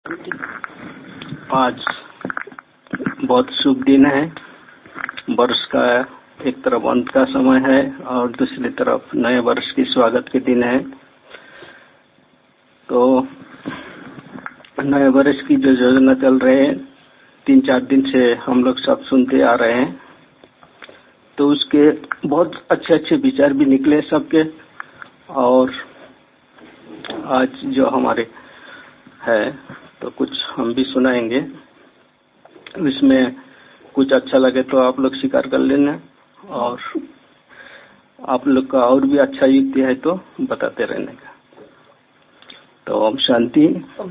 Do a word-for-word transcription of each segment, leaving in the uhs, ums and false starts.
आज बहुत शुभ दिन है। वर्ष का एक तरफ अंत का समय है और दूसरी तरफ नए वर्ष की स्वागत के दिन है। तो नए वर्ष की जो योजना चल रहे हैं, तीन चार दिन से हम लोग सब सुनते आ रहे हैं, तो उसके बहुत अच्छे अच्छे विचार भी निकले सबके। और आज जो हमारे है तो कुछ हम भी सुनाएंगे। इसमें कुछ अच्छा लगे तो आप लोग स्वीकार कर लेना, और आप लोग का और भी अच्छा युक्ति है तो बताते रहने का। तो ओम शांति।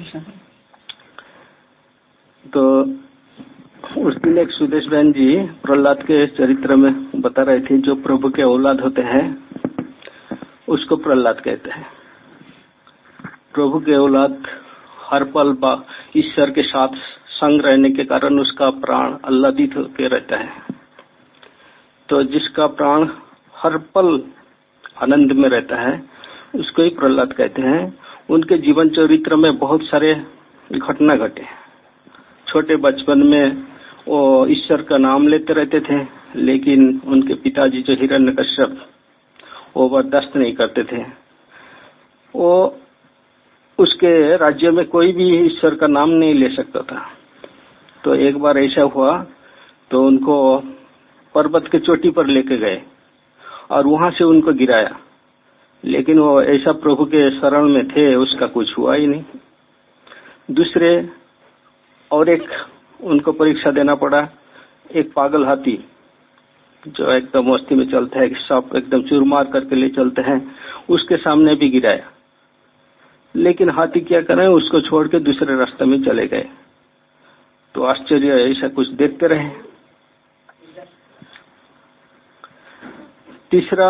तो उस दिन एक सुदेश बहन जी प्रहलाद के चरित्र में बता रहे थे, जो प्रभु के औलाद होते हैं उसको प्रहलाद कहते हैं। प्रभु के औलाद हर पल ईश्वर के साथ संग रहने के कारण उसका प्राण आह्लादित होकर रहता है। तो जिसका प्राण हर पल आनंद में रहता है उसको ही प्रहलाद कहते हैं। उनके जीवन चरित्र में बहुत सारे घटना घटे। छोटे बचपन में वो ईश्वर का नाम लेते रहते थे, लेकिन उनके पिताजी जो हिरण्यकश्यप वो बर्दाश्त नहीं करते थे। वो उसके राज्य में कोई भी ईश्वर का नाम नहीं ले सकता था। तो एक बार ऐसा हुआ तो उनको पर्वत के चोटी पर लेके गए और वहां से उनको गिराया, लेकिन वो ऐसा प्रभु के शरण में थे, उसका कुछ हुआ ही नहीं। दूसरे और एक उनको परीक्षा देना पड़ा। एक पागल हाथी जो एकदम मस्ती में चलता है, सब एकदम चूरमार करके ले चलते हैं, उसके सामने भी गिराया, लेकिन हाथी क्या करें, उसको छोड़ के दूसरे रास्ते में चले गए। तो आश्चर्य ऐसा कुछ देखते रहे। तीसरा,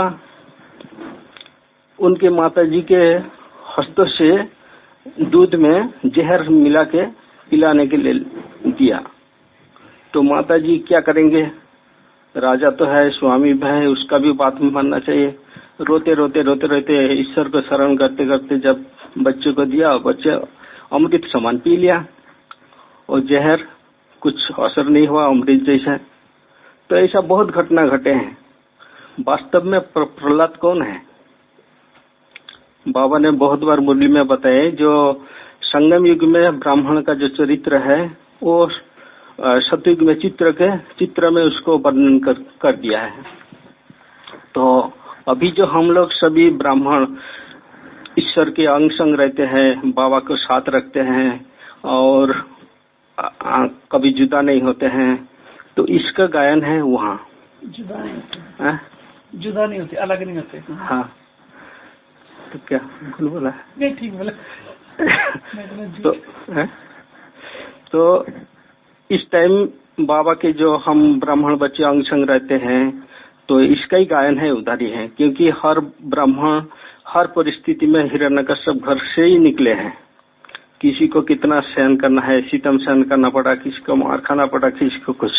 उनके माताजी के हस्तों से दूध में जहर मिला के पिलाने के लिए दिया। तो माताजी क्या करेंगे, राजा तो है, स्वामी भी है, उसका भी बात में मानना चाहिए। रोते रोते रोते रोते ईश्वर को शरण करते करते जब बच्चे को दिया, बच्चे अमृत समान पी लिया और जहर कुछ असर नहीं हुआ, अमृत जैसा। तो ऐसा बहुत घटना घटे हैं। वास्तव में प्रहलाद कौन है? बाबा ने बहुत बार मुरली में बताया, जो संगम युग में ब्राह्मण का जो चरित्र है वो सतयुग में चित्र के चित्र में उसको वर्णन कर, कर दिया है। तो अभी जो हम लोग सभी ब्राह्मण ईश्वर के अंग संग रहते हैं, बाबा को साथ रखते हैं और आ, आ, कभी जुदा नहीं होते हैं, तो इसका गायन है वहाँ। जुदा नहीं होते, जुदा नहीं होते, अलग नहीं होते। हाँ, तो क्या भूल बोला? नहीं, ठीक बोला। तो है? तो इस टाइम बाबा के जो हम ब्राह्मण बच्चे अंग संग रहते हैं, तो इसका ही गायन है, उदारी है। क्योंकि हर ब्राह्मण हर परिस्थिति में हिरण्यकश्यप घर से ही निकले हैं। किसी को कितना सहन करना है, सितम सहन करना पड़ा, किसी को मार खाना पड़ा, किसी को कुछ।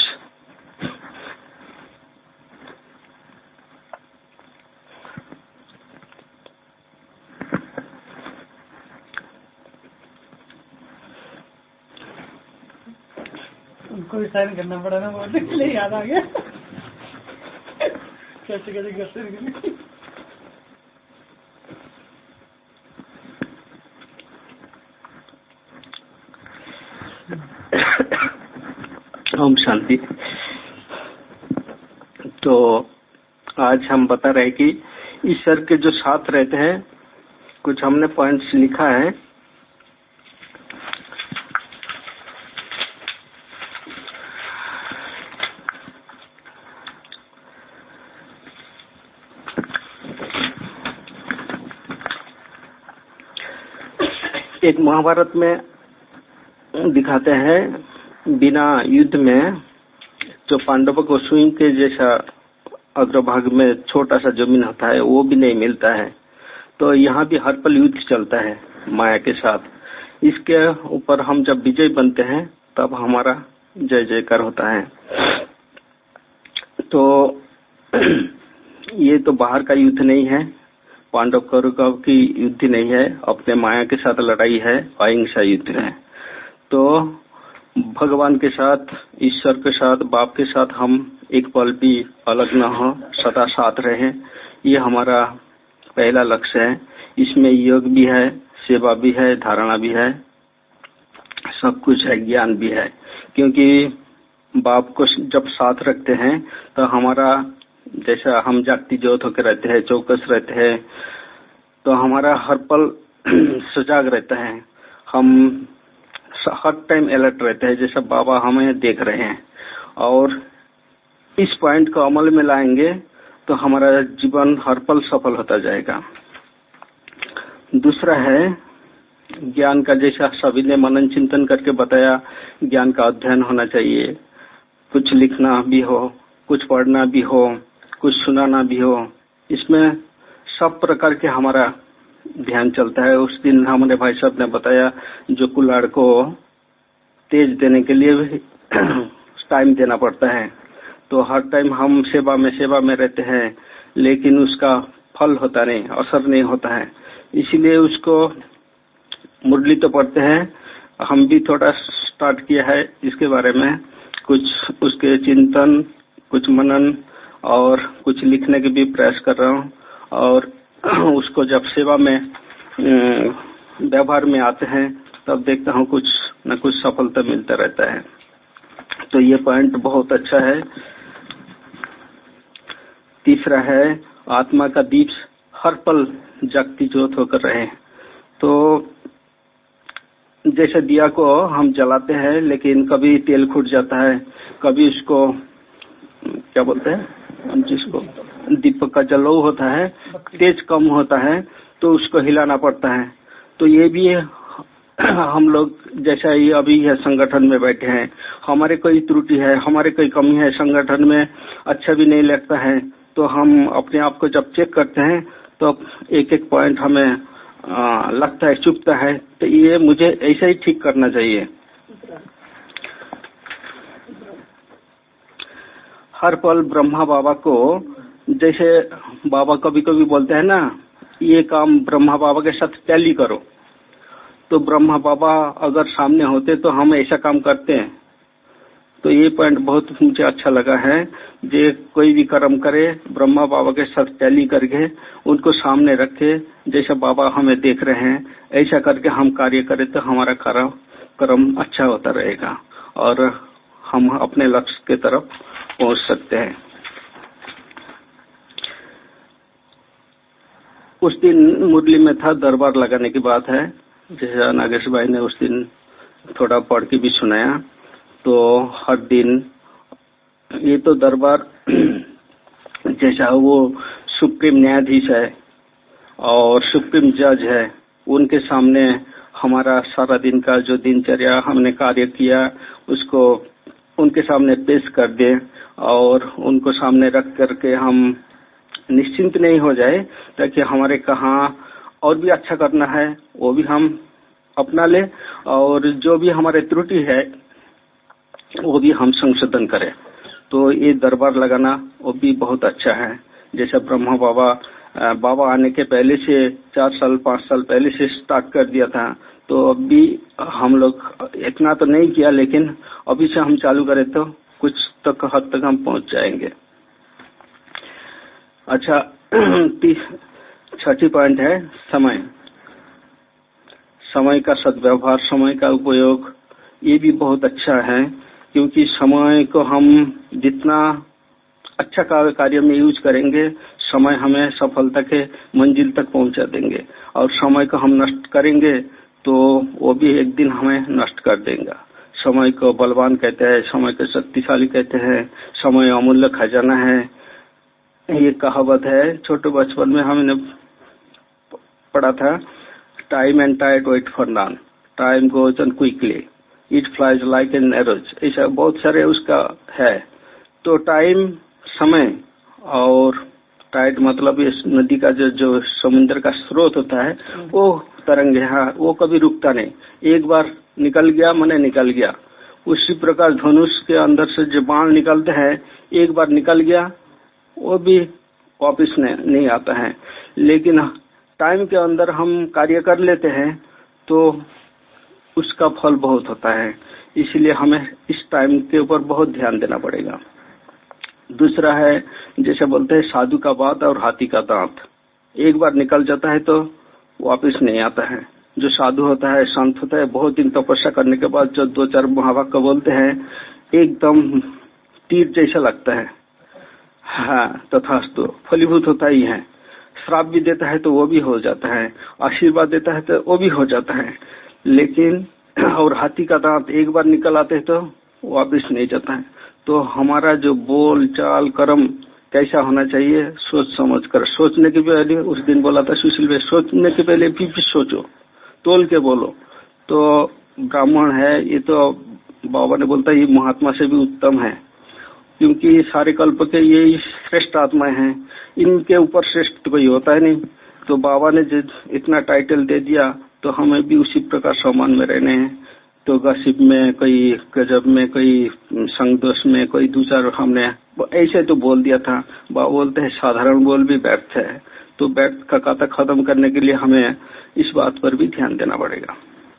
उनको भी सहन करना पड़ा ना, बोलने के लिए याद आ गया। कैसे कैसे करते ओम शांति। तो आज हम बता रहे कि ईश्वर के जो साथ रहते हैं, कुछ हमने पॉइंट्स लिखा है। एक महाभारत में दिखाते हैं, बिना युद्ध में जो पांडवों को स्वयं के जैसा अग्रभाग में छोटा सा जमीन होता है वो भी नहीं मिलता है। तो यहाँ भी हर पल युद्ध चलता है माया के साथ। इसके ऊपर हम जब विजय बनते हैं तब हमारा जय जयकार होता है। तो ये तो बाहर का युद्ध नहीं है, पांडव कौरव की युद्ध नहीं है, अपने माया के साथ लड़ाई है, अहिंसा युद्ध है। तो भगवान के साथ, ईश्वर के साथ, बाप के साथ हम एक पल भी अलग न हो, सदा साथ रहे। ये हमारा पहला लक्ष्य है। इसमें योग भी है, सेवा भी है, धारणा भी है, सब कुछ है, ज्ञान भी है। क्योंकि बाप को जब साथ रखते हैं तो हमारा, जैसा हम जागती ज्योत होकर रहते हैं, चौकस रहते हैं, तो हमारा हर पल सजाग रहता है, हम हर टाइम अलर्ट रहते हैं, जैसा बाबा हमें देख रहे हैं। और इस पॉइंट को अमल में लाएंगे तो हमारा जीवन हर पल सफल होता जाएगा। दूसरा है ज्ञान का, जैसा सभी ने मनन चिंतन करके बताया, ज्ञान का अध्ययन होना चाहिए। कुछ लिखना भी हो, कुछ पढ़ना भी हो, कुछ सुनाना भी हो, इसमें सब प्रकार के हमारा ध्यान चलता है। उस दिन हमारे भाई साहब ने बताया, जो कुल्हाड़ को तेज देने के लिए भी टाइम देना पड़ता है, तो हर टाइम हम सेवा में सेवा में रहते हैं, लेकिन उसका फल होता नहीं, असर नहीं होता है। इसीलिए उसको मुरली तो पढ़ते हैं, हम भी थोड़ा स्टार्ट किया है इसके बारे में, कुछ उसके चिंतन, कुछ मनन और कुछ लिखने के भी प्रयास कर रहा हूँ। और उसको जब सेवा में व्यवहार में आते हैं तब देखता हूँ कुछ न कुछ सफलता मिलता रहता है। तो ये पॉइंट बहुत अच्छा है। तीसरा है आत्मा का दीप हर पल जगती ज्योत होकर रहे। तो जैसे दिया को हम जलाते हैं, लेकिन कभी तेल फूट जाता है, कभी उसको क्या बोलते हैं, जिसको दीपक का जलाव होता है, तेज कम होता है, तो उसको हिलाना पड़ता है। तो ये भी हम लोग जैसा ये अभी है संगठन में बैठे हैं, हमारे कोई त्रुटि है, हमारे कोई कमी है, संगठन में अच्छा भी नहीं लगता है, तो हम अपने आप को जब चेक करते हैं तो एक एक पॉइंट हमें आ, लगता है, चुभता है, तो ये मुझे ऐसा ही ठीक करना चाहिए। हर पल ब्रह्मा बाबा को, जैसे बाबा कभी कभी बोलते हैं ना, ये काम ब्रह्मा बाबा के साथ टैली करो, तो ब्रह्मा बाबा अगर सामने होते तो हम ऐसा काम करते हैं। तो ये पॉइंट बहुत मुझे अच्छा लगा है, जे कोई भी कर्म करे ब्रह्मा बाबा के साथ टैली करके उनको सामने रखे, जैसा बाबा हमें देख रहे हैं, ऐसा करके हम कार्य करें तो हमारा कर्म कर्म अच्छा होता रहेगा और हम अपने लक्ष्य के तरफ पहुंच सकते हैं। उस दिन मुरली में था, दरबार लगाने की बात है, जैसा नागेश भाई ने उस दिन थोड़ा पढ़ के भी सुनाया। तो हर दिन ये तो दरबार जैसा वो सुप्रीम न्यायाधीश है और सुप्रीम जज है, उनके सामने हमारा सारा दिन का जो दिनचर्या हमने कार्य किया उसको उनके सामने पेश कर दें और उनको सामने रख करके हम निश्चिंत नहीं हो जाए, ताकि हमारे कहाँ और भी अच्छा करना है वो भी हम अपना ले और जो भी हमारे त्रुटि है वो भी हम संशोधन करें। तो ये दरबार लगाना वो भी बहुत अच्छा है। जैसे ब्रह्मा बाबा बाबा आने के पहले से चार साल पाँच साल पहले से स्टार्ट कर दिया था, तो अभी हम लोग इतना तो नहीं किया, लेकिन अभी से हम चालू करें तो कुछ तक हद तक हम पहुंच जाएंगे। अच्छा, छठी पॉइंट है समय। समय का सद्व्यवहार, समय का उपयोग, ये भी बहुत अच्छा है, क्योंकि समय को हम जितना अच्छा कार्य में यूज करेंगे, समय हमें सफलता के मंजिल तक पहुंचा देंगे, और समय को हम नष्ट करेंगे तो वो भी एक दिन हमें नष्ट कर देगा। समय को बलवान कहते हैं, समय को शक्तिशाली कहते हैं, समय अमूल्य खजाना है, ये कहावत है। छोटे बचपन में हमने पढ़ा था, time and tide wait for none, time goes on quickly, it flies like an arrows, ऐसा बहुत सारे उसका है। तो टाइम समय और टाइड मतलब इस नदी का जो जो समुद्र का स्रोत होता है, वो तरंग है, वो कभी रुकता नहीं, एक बार निकल गया मने निकल गया। उसी प्रकार धनुष के अंदर से जो बाण निकलते हैं, एक बार निकल गया वो भी वापिस नहीं आता है। लेकिन टाइम के अंदर हम कार्य कर लेते हैं तो उसका फल बहुत होता है, इसलिए हमें इस टाइम के ऊपर बहुत ध्यान देना पड़ेगा। दूसरा है, जैसे बोलते हैं साधु का बात और हाथी का दांत, एक बार निकल जाता है तो वापस नहीं आता है। जो साधु होता है, संत होता है, बहुत दिन तपस्या करने के बाद जो दो चार महावाक्य बोलते हैं, एकदम तीर जैसा लगता है। हाँ, तथास्तु, फलीभूत होता ही है। श्राप भी देता है तो वो भी हो जाता है, आशीर्वाद देता है तो वो भी हो जाता है। लेकिन और हाथी का दांत एक बार निकल आते हैं तो वापस नहीं जाता है। तो हमारा जो बोल चाल कर्म कैसा होना चाहिए, सोच समझ कर, सोचने के पहले, उस दिन बोला था सुशील भाई, सोचने के पहले भी, भी सोचो, तोल के बोलो। तो ब्राह्मण है, ये तो बाबा ने बोलता है ये महात्मा से भी उत्तम है, क्योंकि सारे कल्प के ये श्रेष्ठ आत्माएं हैं, इनके ऊपर श्रेष्ठ कोई होता है नहीं। तो बाबा ने जो इतना टाइटल दे दिया तो हमें भी उसी प्रकार सम्मान में रहने हैं। तो गसिब में, कोई गजब में, कोई संगदोष में, कोई दूसरा, हमने ऐसे तो बोल दिया था। बाबा बोलते हैं साधारण बोल भी व्यर्थ है, तो व्यर्थ का कथा खत्म करने के लिए हमें इस बात पर भी ध्यान देना पड़ेगा।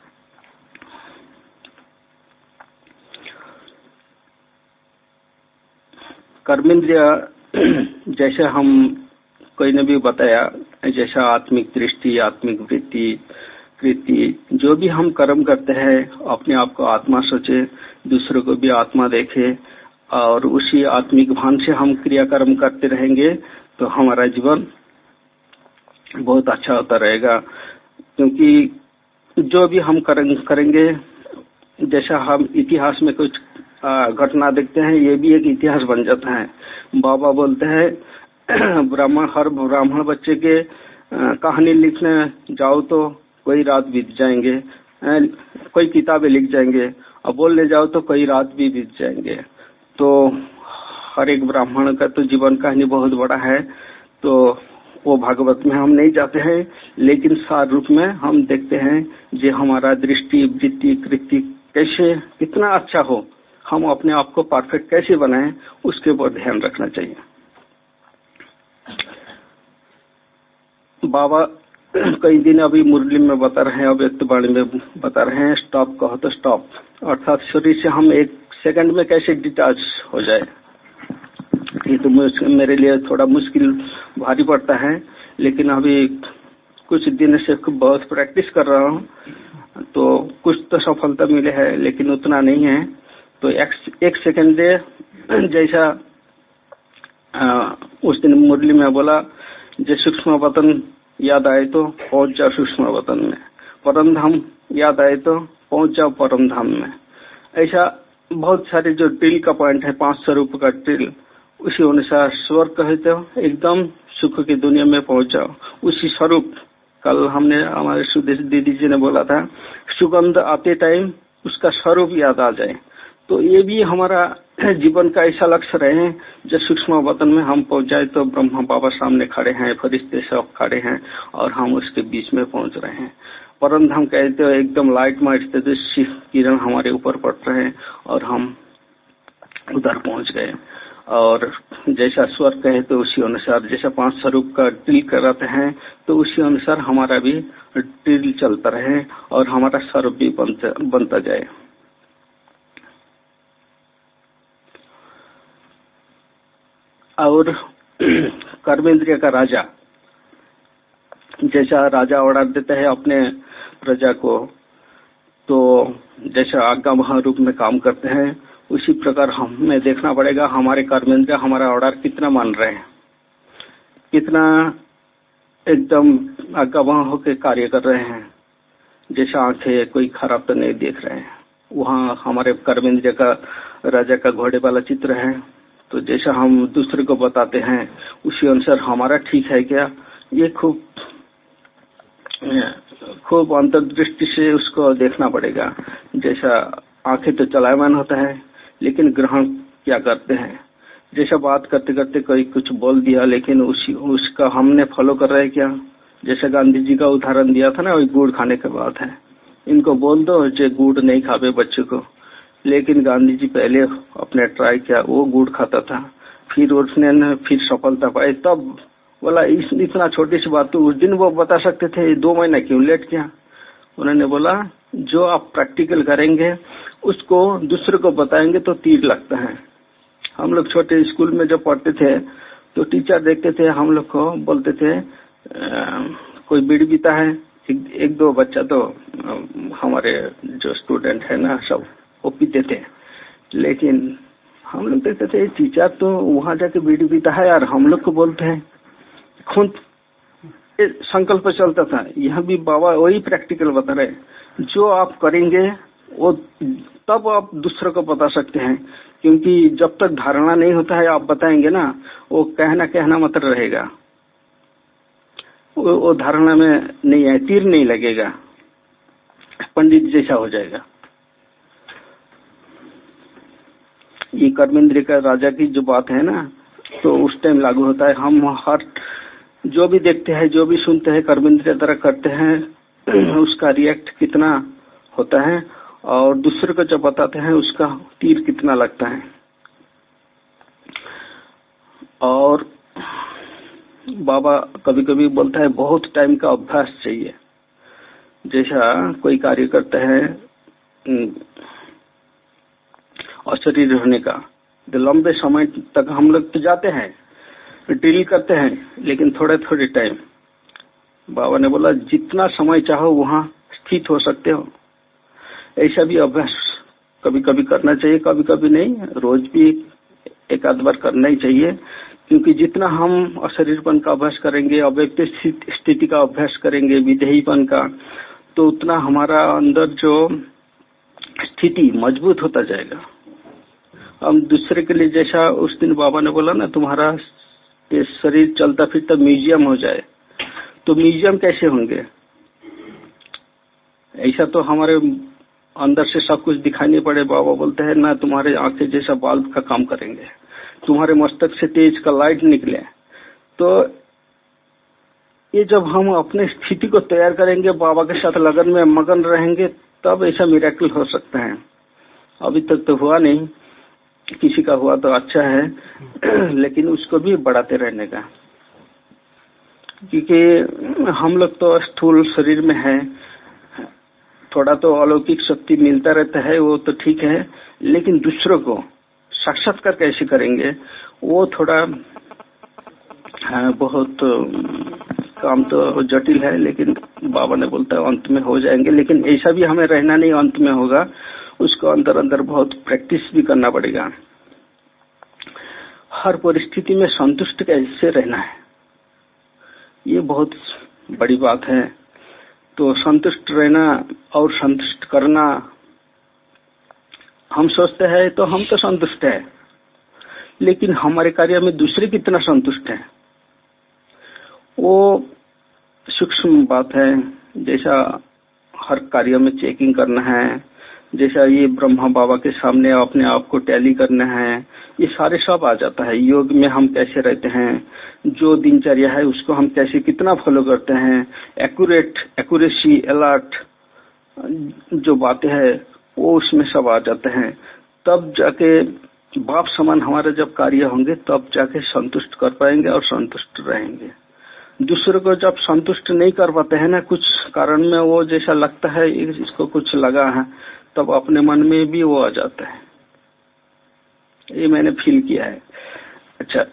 कर्मेंद्रिय जैसे हम कोई ने भी बताया, जैसा आत्मिक दृष्टि, आत्मिक वृत्ति, कृति, जो भी हम कर्म करते हैं, अपने आप को आत्मा सोचे, दूसरों को भी आत्मा देखे, और उसी आत्मिक भान से हम क्रियाकर्म करते रहेंगे तो हमारा जीवन बहुत अच्छा होता रहेगा। क्योंकि जो भी हम करेंगे, जैसा हम इतिहास में कुछ घटना देखते हैं, ये भी एक इतिहास बन जाता है। बाबा बोलते हैं ब्राह्मण, हर ब्राह्मण बच्चे के कहानी लिखने जाओ तो कोई रात बीत जाएंगे, कोई किताबें लिख जाएंगे, और बोलने जाओ तो कोई रात भी बीत जाएंगे। तो हर एक ब्राह्मण का तो जीवन कहानी बहुत बड़ा है। तो वो भागवत में हम नहीं जाते हैं, लेकिन सार रूप में हम देखते हैं जे हमारा दृष्टि, वृत्ति, कृति कैसे कितना अच्छा हो, हम अपने आप को परफेक्ट कैसे बनाएं, उसके ऊपर ध्यान रखना चाहिए। बाबा कई दिन अभी मुरली में बता रहे हैं, अव्यक्त वाणी में बता रहे हैं, स्टॉप कहो तो स्टॉप, अर्थात शरीर से हम एक सेकंड में कैसे डिटैच हो जाए। ये तो मेरे लिए थोड़ा मुश्किल भारी पड़ता है, लेकिन अभी कुछ दिन से बहुत प्रैक्टिस कर रहा हूँ, तो कुछ तो सफलता मिले है, लेकिन उतना नहीं है। तो एक, एक सेकंड दे, जैसा आ, उस दिन मुरली में बोला, जो सूक्ष्म वतन याद आए तो पहुंच जाओ सूक्ष्म वतन में, परम धाम याद आए तो पहुंच जाओ परम धाम में। ऐसा बहुत सारे जो ड्रिल का पॉइंट है, पांच स्वरूप का ड्रिल, उसी अनुसार स्वर्ग कहते हो एकदम सुख की दुनिया में पहुंच जाओ, उसी स्वरूप। कल हमने, हमारे सुदेश दीदी जी ने बोला था, सुगंध आते टाइम उसका स्वरूप याद आ जाए। तो ये भी हमारा जीवन का ऐसा लक्ष्य रहे, जब सूक्ष्म वतन में हम पहुंच जाए तो ब्रह्मा बाबा सामने खड़े हैं, फरिश्ते सब खड़े हैं, और हम उसके बीच में पहुंच रहे हैं। परम धाम कहते हो एकदम लाइट माइट तेजस्वी किरण हमारे ऊपर पड़ रहे हैं, और हम उधर पहुंच गए। और जैसा स्वर्ग कहे तो उसी अनुसार, जैसा पांच स्वरूप का ड्रिल कराते हैं, तो उसी अनुसार हमारा भी ड्रिल चलता रहे और हमारा स्वरूप भी बनता, बनता जाए। और कर्मेंद्रिय का राजा, जैसा राजा ऑर्डर देता है अपने प्रजा को, तो जैसा आज्ञा महा रूप में काम करते हैं, उसी प्रकार हमें देखना पड़ेगा हमारे कर्मेंद्रिय हमारा ऑर्डर कितना मान रहे हैं, कितना एकदम आज्ञा महा होकर कार्य कर रहे हैं। जैसा आंखें कोई खराब तो नहीं देख रहे हैं, वहाँ हमारे कर्मेंद्रिय का राजा का घोड़े वाला चित्र है। तो जैसा हम दूसरे को बताते हैं, उसी अनुसार हमारा ठीक है क्या, ये खूब खूब अंतर्दृष्टि से उसको देखना पड़ेगा। जैसा आंखें तो चलायमान होता है, लेकिन ग्रहण क्या करते हैं। जैसा बात करते करते कोई कुछ बोल दिया, लेकिन उसी उसका हमने फॉलो कर रहे क्या। जैसे गांधी जी का उदाहरण दिया था ना, वही गुड़ खाने की बात है, इनको बोल दो जो गुड़ नहीं खावे बच्चों को, लेकिन गांधी जी पहले अपने ट्राई किया, वो गुड़ खाता था, फिर उसने फिर सफलता पाई, तब बोला इस इतना छोटी सी बात तो उस दिन वो बता सकते थे, दो महीना क्यों लेट किया। उन्होंने बोला जो आप प्रैक्टिकल करेंगे उसको दूसरे को बताएंगे तो तीर लगता है। हम लोग छोटे स्कूल में जब पढ़ते थे तो टीचर देखते थे, हम लोग को बोलते थे आ, कोई बीड़ी पीता है, एक, एक दो बच्चा तो आ, हमारे जो स्टूडेंट है ना सब वो पीते थे, लेकिन हम लोग देखते थे टीचर तो वहां जाके बीड़ी पीता है यार, हम लोग को बोलते हैं खुद संकल्प चलता था। यहाँ भी बाबा वही प्रैक्टिकल बता रहे, जो आप करेंगे वो तब आप दूसरे को बता सकते हैं, क्योंकि जब तक धारणा नहीं होता है आप बताएंगे ना, वो कहना कहना मात्र रहेगा, वो, वो धारणा में नहीं है, तीर नहीं लगेगा, पंडित जैसा हो जाएगा। ये कर्मेंद्र का राजा की जो बात है ना, तो उस टाइम लागू होता है। हम हर जो भी देखते हैं, जो भी सुनते हैं, कर्मेंद्र द्वारा करते हैं, उसका रिएक्ट कितना होता है और दूसरे को जब बताते हैं उसका तीर कितना लगता है। और बाबा कभी कभी बोलता है बहुत टाइम का अभ्यास चाहिए। जैसा कोई कार्य करते हैं अशरीर होने का, तो लंबे समय तक हम लोग तो जाते हैं, ड्रिल करते हैं, लेकिन थोड़े थोड़े टाइम। बाबा ने बोला जितना समय चाहो वहां स्थित हो सकते हो। ऐसा भी अभ्यास कभी कभी करना चाहिए, कभी कभी नहीं, रोज भी एक आध बार करना ही चाहिए, क्योंकि जितना हम अशरीरपन का अभ्यास करेंगे, अव्यक्त स्थिति का अभ्यास करेंगे, विधेयपन का, तो उतना हमारा अंदर जो स्थिति मजबूत होता जाएगा। हम दूसरे के लिए, जैसा उस दिन बाबा ने बोला ना, तुम्हारा शरीर चलता फिरता म्यूजियम हो जाए, तो म्यूजियम कैसे होंगे? ऐसा तो हमारे अंदर से सब कुछ दिखाई नहीं पड़े। बाबा बोलते हैं ना, तुम्हारे आंखें जैसा बल्ब का काम करेंगे, तुम्हारे मस्तक से तेज का लाइट निकले। तो ये जब हम अपने स्थिति को तैयार करेंगे, बाबा के साथ लगन में मगन रहेंगे, तब ऐसा मिरेकल हो सकता है। अभी तक तो हुआ नहीं, किसी का हुआ तो अच्छा है, लेकिन उसको भी बढ़ाते रहने का, क्योंकि हम लोग तो स्थूल शरीर में है, थोड़ा तो अलौकिक शक्ति मिलता रहता है, वो तो ठीक है, लेकिन दूसरों को साक्षात्कार कैसे करेंगे वो थोड़ा है, बहुत काम तो जटिल है, लेकिन बाबा ने बोलता है अंत में हो जाएंगे। लेकिन ऐसा भी हमें रहना नहीं अंत में होगा, उसको अंदर अंदर बहुत प्रैक्टिस भी करना पड़ेगा। हर परिस्थिति में संतुष्ट कैसे रहना है, ये बहुत बड़ी बात है। तो संतुष्ट रहना और संतुष्ट करना, हम सोचते हैं तो हम तो संतुष्ट है, लेकिन हमारे कार्य में दूसरे कितना संतुष्ट है, वो सूक्ष्म बात है। जैसा हर कार्य में चेकिंग करना है, जैसा ये ब्रह्मा बाबा के सामने अपने आप को टैली करना है, ये सारे सब आ जाता है। योग में हम कैसे रहते हैं, जो दिनचर्या है उसको हम कैसे कितना फॉलो करते हैं, एक्यूरेट एक्यूरेसी अलर्ट जो बातें हैं वो उसमें सब आ जाते हैं। तब जाके बाप समान हमारे जब कार्य होंगे, तब जाके संतुष्ट कर पाएंगे और संतुष्ट रहेंगे। दूसरे को जब संतुष्ट नहीं कर पाते हैं ना, कुछ कारण में वो जैसा लगता है इसको कुछ लगा है, तब अपने मन में भी वो आ जाता है। ये मैंने फील किया है। अच्छा,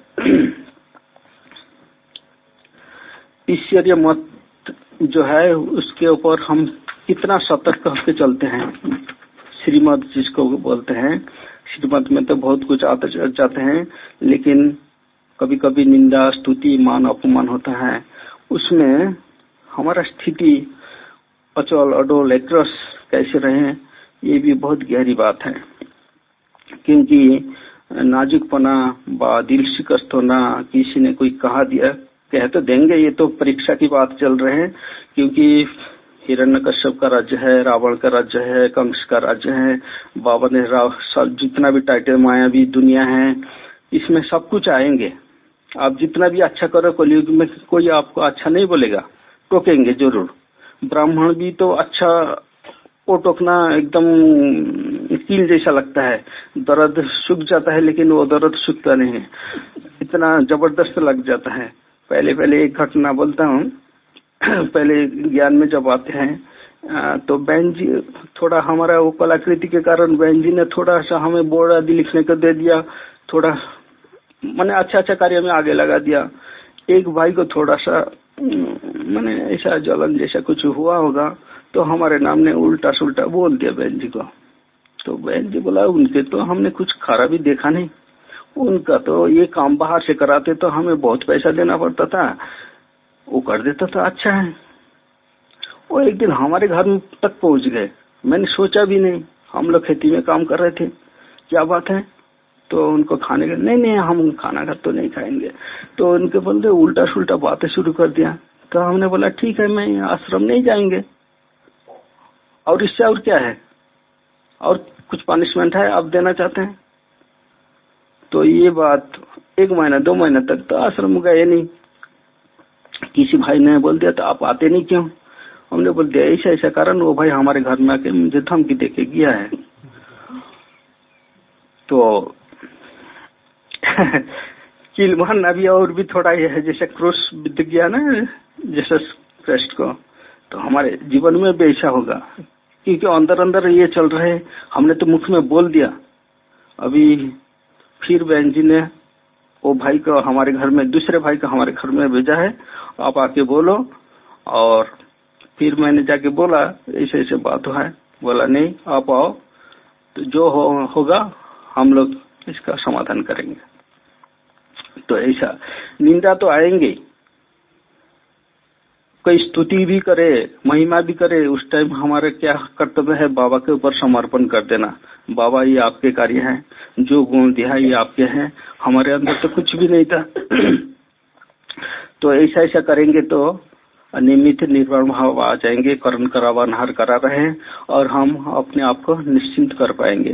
ईश्वरीय मत जो है उसके ऊपर हम कितना सतर्क होकर चलते हैं। श्रीमत जिसको बोलते हैं, श्रीमत में तो बहुत कुछ आते जाते हैं, लेकिन कभी कभी निंदा स्तुति मान अपमान होता है, उसमें हमारा स्थिति अचल अडोल एक्रस कैसे रहे, ये भी बहुत गहरी बात है। क्योंकि नाजुकपना व दिल शिकस्त होना, किसी ने कोई कहा दिया, कह तो देंगे, ये तो परीक्षा की बात चल रहे हैं, क्योंकि हिरण्यकश्यप का राज्य है, रावण का राज्य है, कंस का राज्य है, बाबा ने राव सब जितना भी टाइटल मायावी दुनिया है, इसमें सब कुछ आएंगे। आप जितना भी अच्छा करो, कलयुग में कोई आपको अच्छा नहीं बोलेगा, टोकेंगे जरूर। ब्राह्मण भी तो अच्छा, वो टोकना एकदम कील जैसा लगता है, दर्द सूख जाता है, लेकिन वो दर्द सूखता नहीं है, इतना जबरदस्त लग जाता है। पहले पहले एक घटना बोलता हूँ, पहले ज्ञान में जब आते हैं, आ, तो बहन जी थोड़ा हमारा वो कलाकृति के कारण बहन जी ने थोड़ा सा हमें बोर्ड आदि लिखने को दे दिया, थोड़ा मैंने अच्छा अच्छा कार्य में आगे लगा दिया। एक भाई को थोड़ा सा मैंने ऐसा जलन जैसा कुछ हुआ होगा तो हमारे नाम ने उल्टा सुल्टा बोल दिया बहन जी को। तो बहन जी बोला उनके तो हमने कुछ खराबी देखा नहीं, उनका तो ये काम बाहर से कराते तो हमें बहुत पैसा देना पड़ता था, वो कर देता था अच्छा है। वो एक दिन हमारे घर तक पहुंच गए, मैंने सोचा भी नहीं, हम लोग खेती में काम कर रहे थे, क्या बात है, तो उनको खाने के नहीं नहीं हम खाना खा तो नहीं खाएंगे, तो उनके बोलते उल्टा सुल्टा बातें शुरू कर दिया। तो हमने बोला ठीक है मैं आश्रम नहीं जाएंगे, और इससे और क्या है, और कुछ पनिशमेंट है आप देना चाहते हैं। तो ये बात एक महीना दो महीना तक तो आश्रम गए नहीं। किसी भाई ने बोल दिया तो आप आते नहीं क्यों, हमने बोल दिया ऐसा ऐसा कारण, वो भाई हमारे घर में आके मुझे धमकी देके गया है। तो किलमान अभी और भी थोड़ा ये है जैसे क्रूस बिद गया ना जैसे क्राइस्ट को, तो हमारे जीवन में भी ऐसा होगा, क्योंकि अंदर अंदर ये चल रहे, हमने तो मुख में बोल दिया। अभी फिर बहन जी ने वो भाई को हमारे घर में, दूसरे भाई को हमारे घर में भेजा है, आप आके बोलो। और फिर मैंने जाके बोला ऐसे ऐसे बात है, बोला नहीं आप आओ, तो जो हो, होगा हम लोग इसका समाधान करेंगे। तो ऐसा निंदा तो आएंगे, कोई स्तुति भी करे महिमा भी करे, उस टाइम हमारे क्या कर्तव्य है, बाबा के ऊपर समर्पण कर देना। बाबा ये आपके कार्य हैं, जो गुण दिया ये आपके हैं, हमारे अंदर तो कुछ भी नहीं था। तो ऐसा ऐसा करेंगे तो निमित्त निर्वाण भाव आ जाएंगे, कर्ण करावा नहर करा रहे हैं, और हम अपने आप को निश्चिंत कर पाएंगे।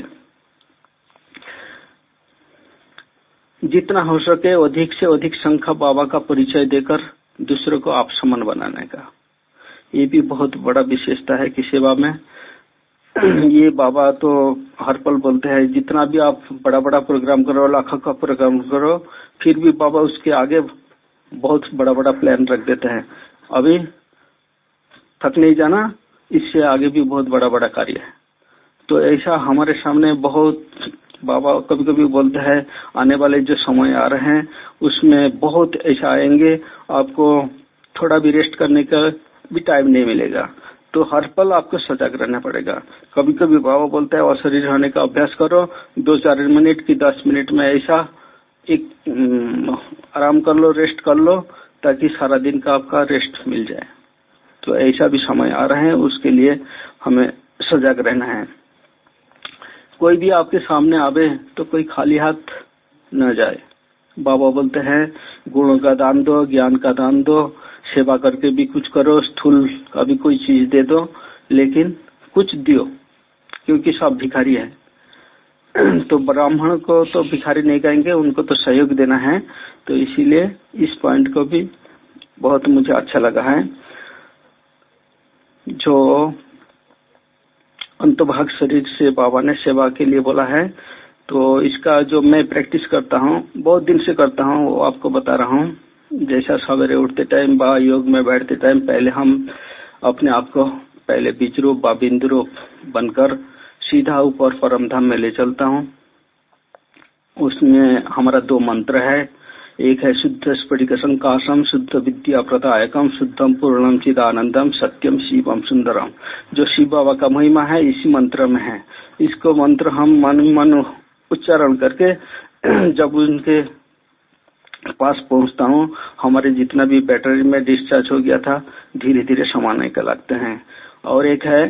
जितना हो सके अधिक से अधिक संख्या बाबा का परिचय देकर दूसरों को आप समान बनाने का, ये भी बहुत बड़ा विशेषता है कि सेवा में। ये बाबा तो हर पल बोलते हैं जितना भी आप बड़ा बड़ा प्रोग्राम करो, लाखों का प्रोग्राम करो, फिर भी बाबा उसके आगे बहुत बड़ा बड़ा प्लान रख देते हैं। अभी थक नहीं जाना, इससे आगे भी बहुत बड़ा बड़ा कार्य है। तो ऐसा हमारे सामने बहुत, बाबा कभी कभी बोलते हैं आने वाले जो समय आ रहे हैं उसमें बहुत ऐसा आएंगे, आपको थोड़ा भी रेस्ट करने का भी टाइम नहीं मिलेगा, तो हर पल आपको सजग रहना पड़ेगा। कभी कभी बाबा बोलता है अशरीर रहने का अभ्यास करो, दो चार मिनट की दस मिनट में ऐसा एक आराम कर लो, रेस्ट कर लो, ताकि सारा दिन का आपका रेस्ट मिल जाए। तो ऐसा भी समय आ रहे हैं, उसके लिए हमें सजग रहना है। कोई भी आपके सामने आवे तो कोई खाली हाथ न जाए। बाबा बोलते हैं गुणों का दान दो, ज्ञान का दान दो, सेवा करके भी कुछ करो, स्थूल का भी कोई चीज दे दो, लेकिन कुछ दियो, क्योंकि सब भिखारी है। तो ब्राह्मण को तो भिखारी नहीं कहेंगे, उनको तो सहयोग देना है। तो इसीलिए इस पॉइंट को भी बहुत मुझे अच्छा लगा है। जो अंतभाग शरीर से बाबा ने सेवा के लिए बोला है, तो इसका जो मैं प्रैक्टिस करता हूँ, बहुत दिन से करता हूँ, वो आपको बता रहा हूँ। जैसा सवेरे उठते टाइम बा योग में बैठते टाइम पहले हम अपने आप को पहले बीज रूप बा बिंदु रूप बनकर सीधा ऊपर परम धाम में ले चलता हूँ। उसमें हमारा दो मंत्र है, एक है शुद्ध स्फटिक संकाशम, शुद्ध विद्या प्रदायकम, शुद्धम पूर्णम चिदानंदम, सत्यम शिवम सुंदरम। जो शिव बाबा का महिमा है इसी मंत्र में है। इसको मंत्र हम मन मन उच्चारण करके जब उनके पास पहुंचता हूँ, हमारे जितना भी बैटरी में डिस्चार्ज हो गया था धीरे धीरे समाने के लगते हैं। और एक है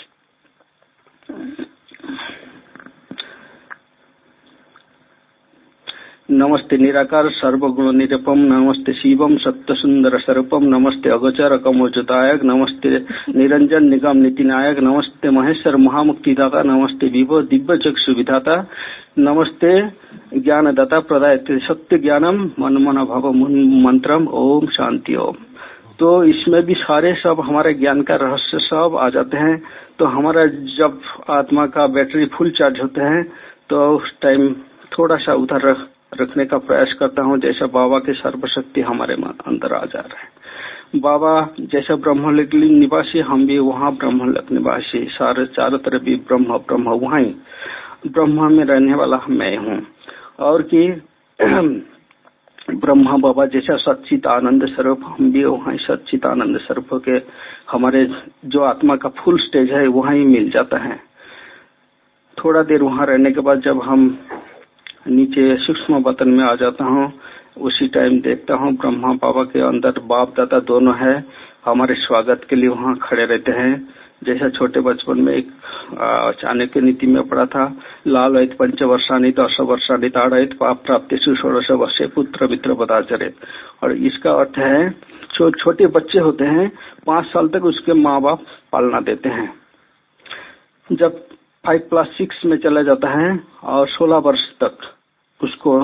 नमस्ते निराकार सर्वगुण निरपम, नमस्ते शिवम सत्य सुंदर स्वरूपम, नमस्ते अगोचर कमोचतायक, नमस्ते निरंजन निगम नीतिनायक, नमस्ते महेश्वर महामुक्तिदाता, नमस्ते विभो दिव्य चक्षु विधाता, नमस्ते ज्ञानदाता प्रदायते सत्य ज्ञानम मन मन भव मंत्रम, ओम शांति ओम। तो इसमें भी सारे सब हमारे ज्ञान का रहस्य सब आ जाते हैं। तो हमारा जब आत्मा का बैटरी फुल चार्ज होते हैं तो उस टाइम थोड़ा सा उधर रख, रखने का प्रयास करता हूँ, जैसा बाबा के सर्वशक्ति हमारे अंदर आ जा रहे हैं। बाबा जैसा ब्रह्मलोक निवासी, हम भी वहाँ ब्रह्मलोक निवासी, सारे चारों तरफ भी ब्रह्म ब्रह्म, वहीं ब्रह्मा में रहने वाला मैं हूँ। और कि ब्रह्मा बाबा जैसा सच्चित आनंद स्वरूप, हम भी वहाँ सच्चित आनंद स्वरूप के, हमारे जो आत्मा का फुल स्टेज है वहीं मिल जाता है। थोड़ा देर वहाँ रहने के बाद जब हम नीचे सूक्ष्म वतन में आ जाता हूँ, उसी टाइम देखता हूँ ब्रह्मा बाबा के अंदर बाप दादा दोनों है, हमारे स्वागत के लिए वहाँ खड़े रहते हैं। जैसा छोटे बचपन में एक चाणक्य नीति में पढ़ा था, लाल ऐत पंचवर्षाणि दस वर्षाणि ताड़यत पाप प्राप्ति षोडश वर्षे पुत्र मित्र बदाचरित। और इसका अर्थ है जो छोटे बच्चे होते हैं पांच साल तक उसके माँ बाप पालना देते हैं। जब फाइव प्लस सिक्स में चला जाता है और सोलह वर्ष तक उसको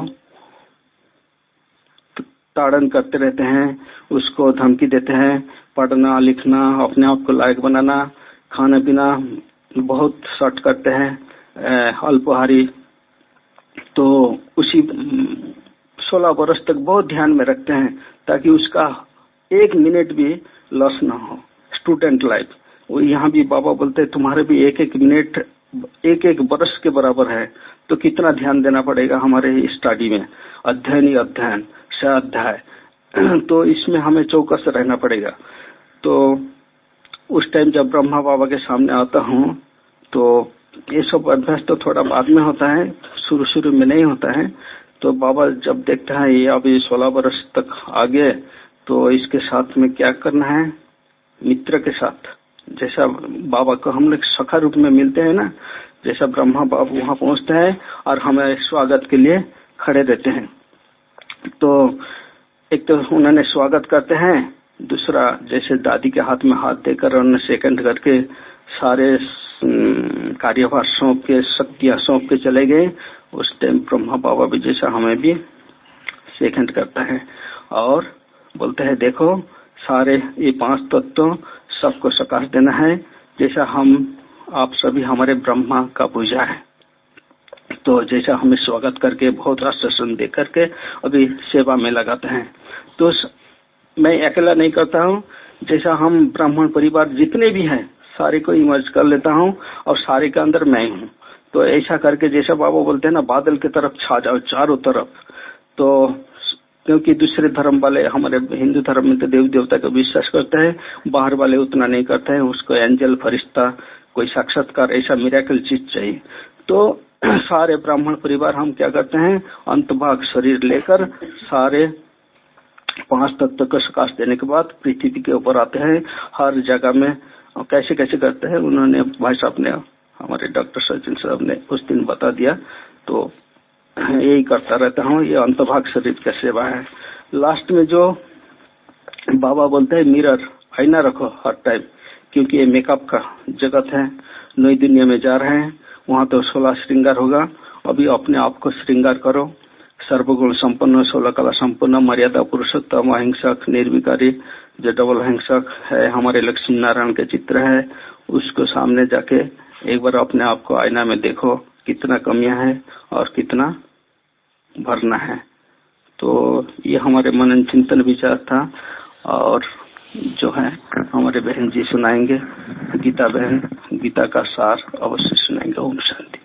ताड़न करते रहते हैं, उसको धमकी देते हैं, पढ़ना लिखना, अपने आप को लायक बनाना, खाना पीना बहुत शॉर्ट करते हैं, अल्पाहारी। तो उसी सोलह वर्ष तक बहुत ध्यान में रखते हैं ताकि उसका एक मिनट भी लॉस ना हो। स्टूडेंट लाइफ, वो यहाँ भी बाबा बोलते हैं तुम्हारे भी एक एक मिनट एक एक वर्ष के बराबर है, तो कितना ध्यान देना पड़ेगा हमारे स्टडी में, अध्ययन ही अध्ययन स्वाध्याय, तो इसमें हमें चौकस रहना पड़ेगा। तो उस टाइम जब ब्रह्मा बाबा के सामने आता हूँ तो ये सब अभ्यास तो थोड़ा बाद में होता है, शुरू शुरू में नहीं होता है। तो बाबा जब देखता है ये अभी सोलह वर्ष तक आगे, तो इसके साथ में क्या करना है, मित्र के साथ, जैसा बाबा को हम लोग सखा रूप में मिलते हैं ना, जैसा ब्रह्मा बाबा वहाँ पहुँचते हैं और हमें स्वागत के लिए खड़े रहते हैं। तो एक तो उन्होंने स्वागत करते हैं, दूसरा जैसे दादी के हाथ में हाथ देकर उन्होंने सेकंड करके सारे कार्यभार सौंप के, शक्तियाँ सौंप के चले गए। उस टाइम ब्रह्मा बाबा भी जैसा हमें भी सेकंड करता है और बोलते हैं देखो सारे ये पांच तत्व सबको सकाश देना है, जैसा हम आप सभी हमारे ब्रह्मा का पूजा है। तो जैसा हमें स्वागत करके बहुत आश्वासन दे करके अभी सेवा में लगाते हैं। तो मैं अकेला नहीं करता हूँ, जैसा हम ब्राह्मण परिवार जितने भी हैं सारे को इमर्ज कर लेता हूँ और सारे के अंदर मैं हूँ। तो ऐसा करके जैसा बाबा बोलते हैं ना, बादल की तरफ छा जाओ चारों तरफ। तो क्योंकि दूसरे धर्म वाले, हमारे हिंदू धर्म में तो देवी देवता का विश्वास करते हैं, बाहर वाले उतना नहीं करते हैं, उसको एंजल फरिश्ता कोई साक्षात्कार ऐसा मिरेकल चीज चाहिए। तो सारे ब्राह्मण परिवार हम क्या करते हैं, अंतभाग शरीर लेकर सारे पांच तत्व को सकाश देने के बाद पृथ्वी के ऊपर आते हैं। हर जगह में कैसे कैसे करते हैं उन्होंने भाई साहब ने, हमारे डॉक्टर सचिन साहब ने उस दिन बता दिया। तो यही करता रहता हूँ, ये अंतभाग शरीर का सेवा है। लास्ट में जो बाबा बोलते हैं मिरर, आईना रखो हर टाइम, क्योंकि ये मेकअप का जगत है, नई दुनिया में जा रहे हैं, वहाँ तो सोलह श्रृंगार होगा। अभी अपने आप को श्रृंगार करो, सर्वगुण संपन्न, सोलह कला संपन्न, मर्यादा पुरुषोत्तम, अहिंसक, निर्विकारी, जो डबल अहिंसक है, हमारे लक्ष्मी नारायण के चित्र है, उसको सामने जाके एक बार अपने आप को आईना में देखो कितना कमियां है और कितना भरना है। तो ये हमारे मनन चिंतन विचार था और जो है हमारे बहन जी सुनाएंगे, गीता बहन गीता का सार अवश्य सुनाएंगे। ओम शांति।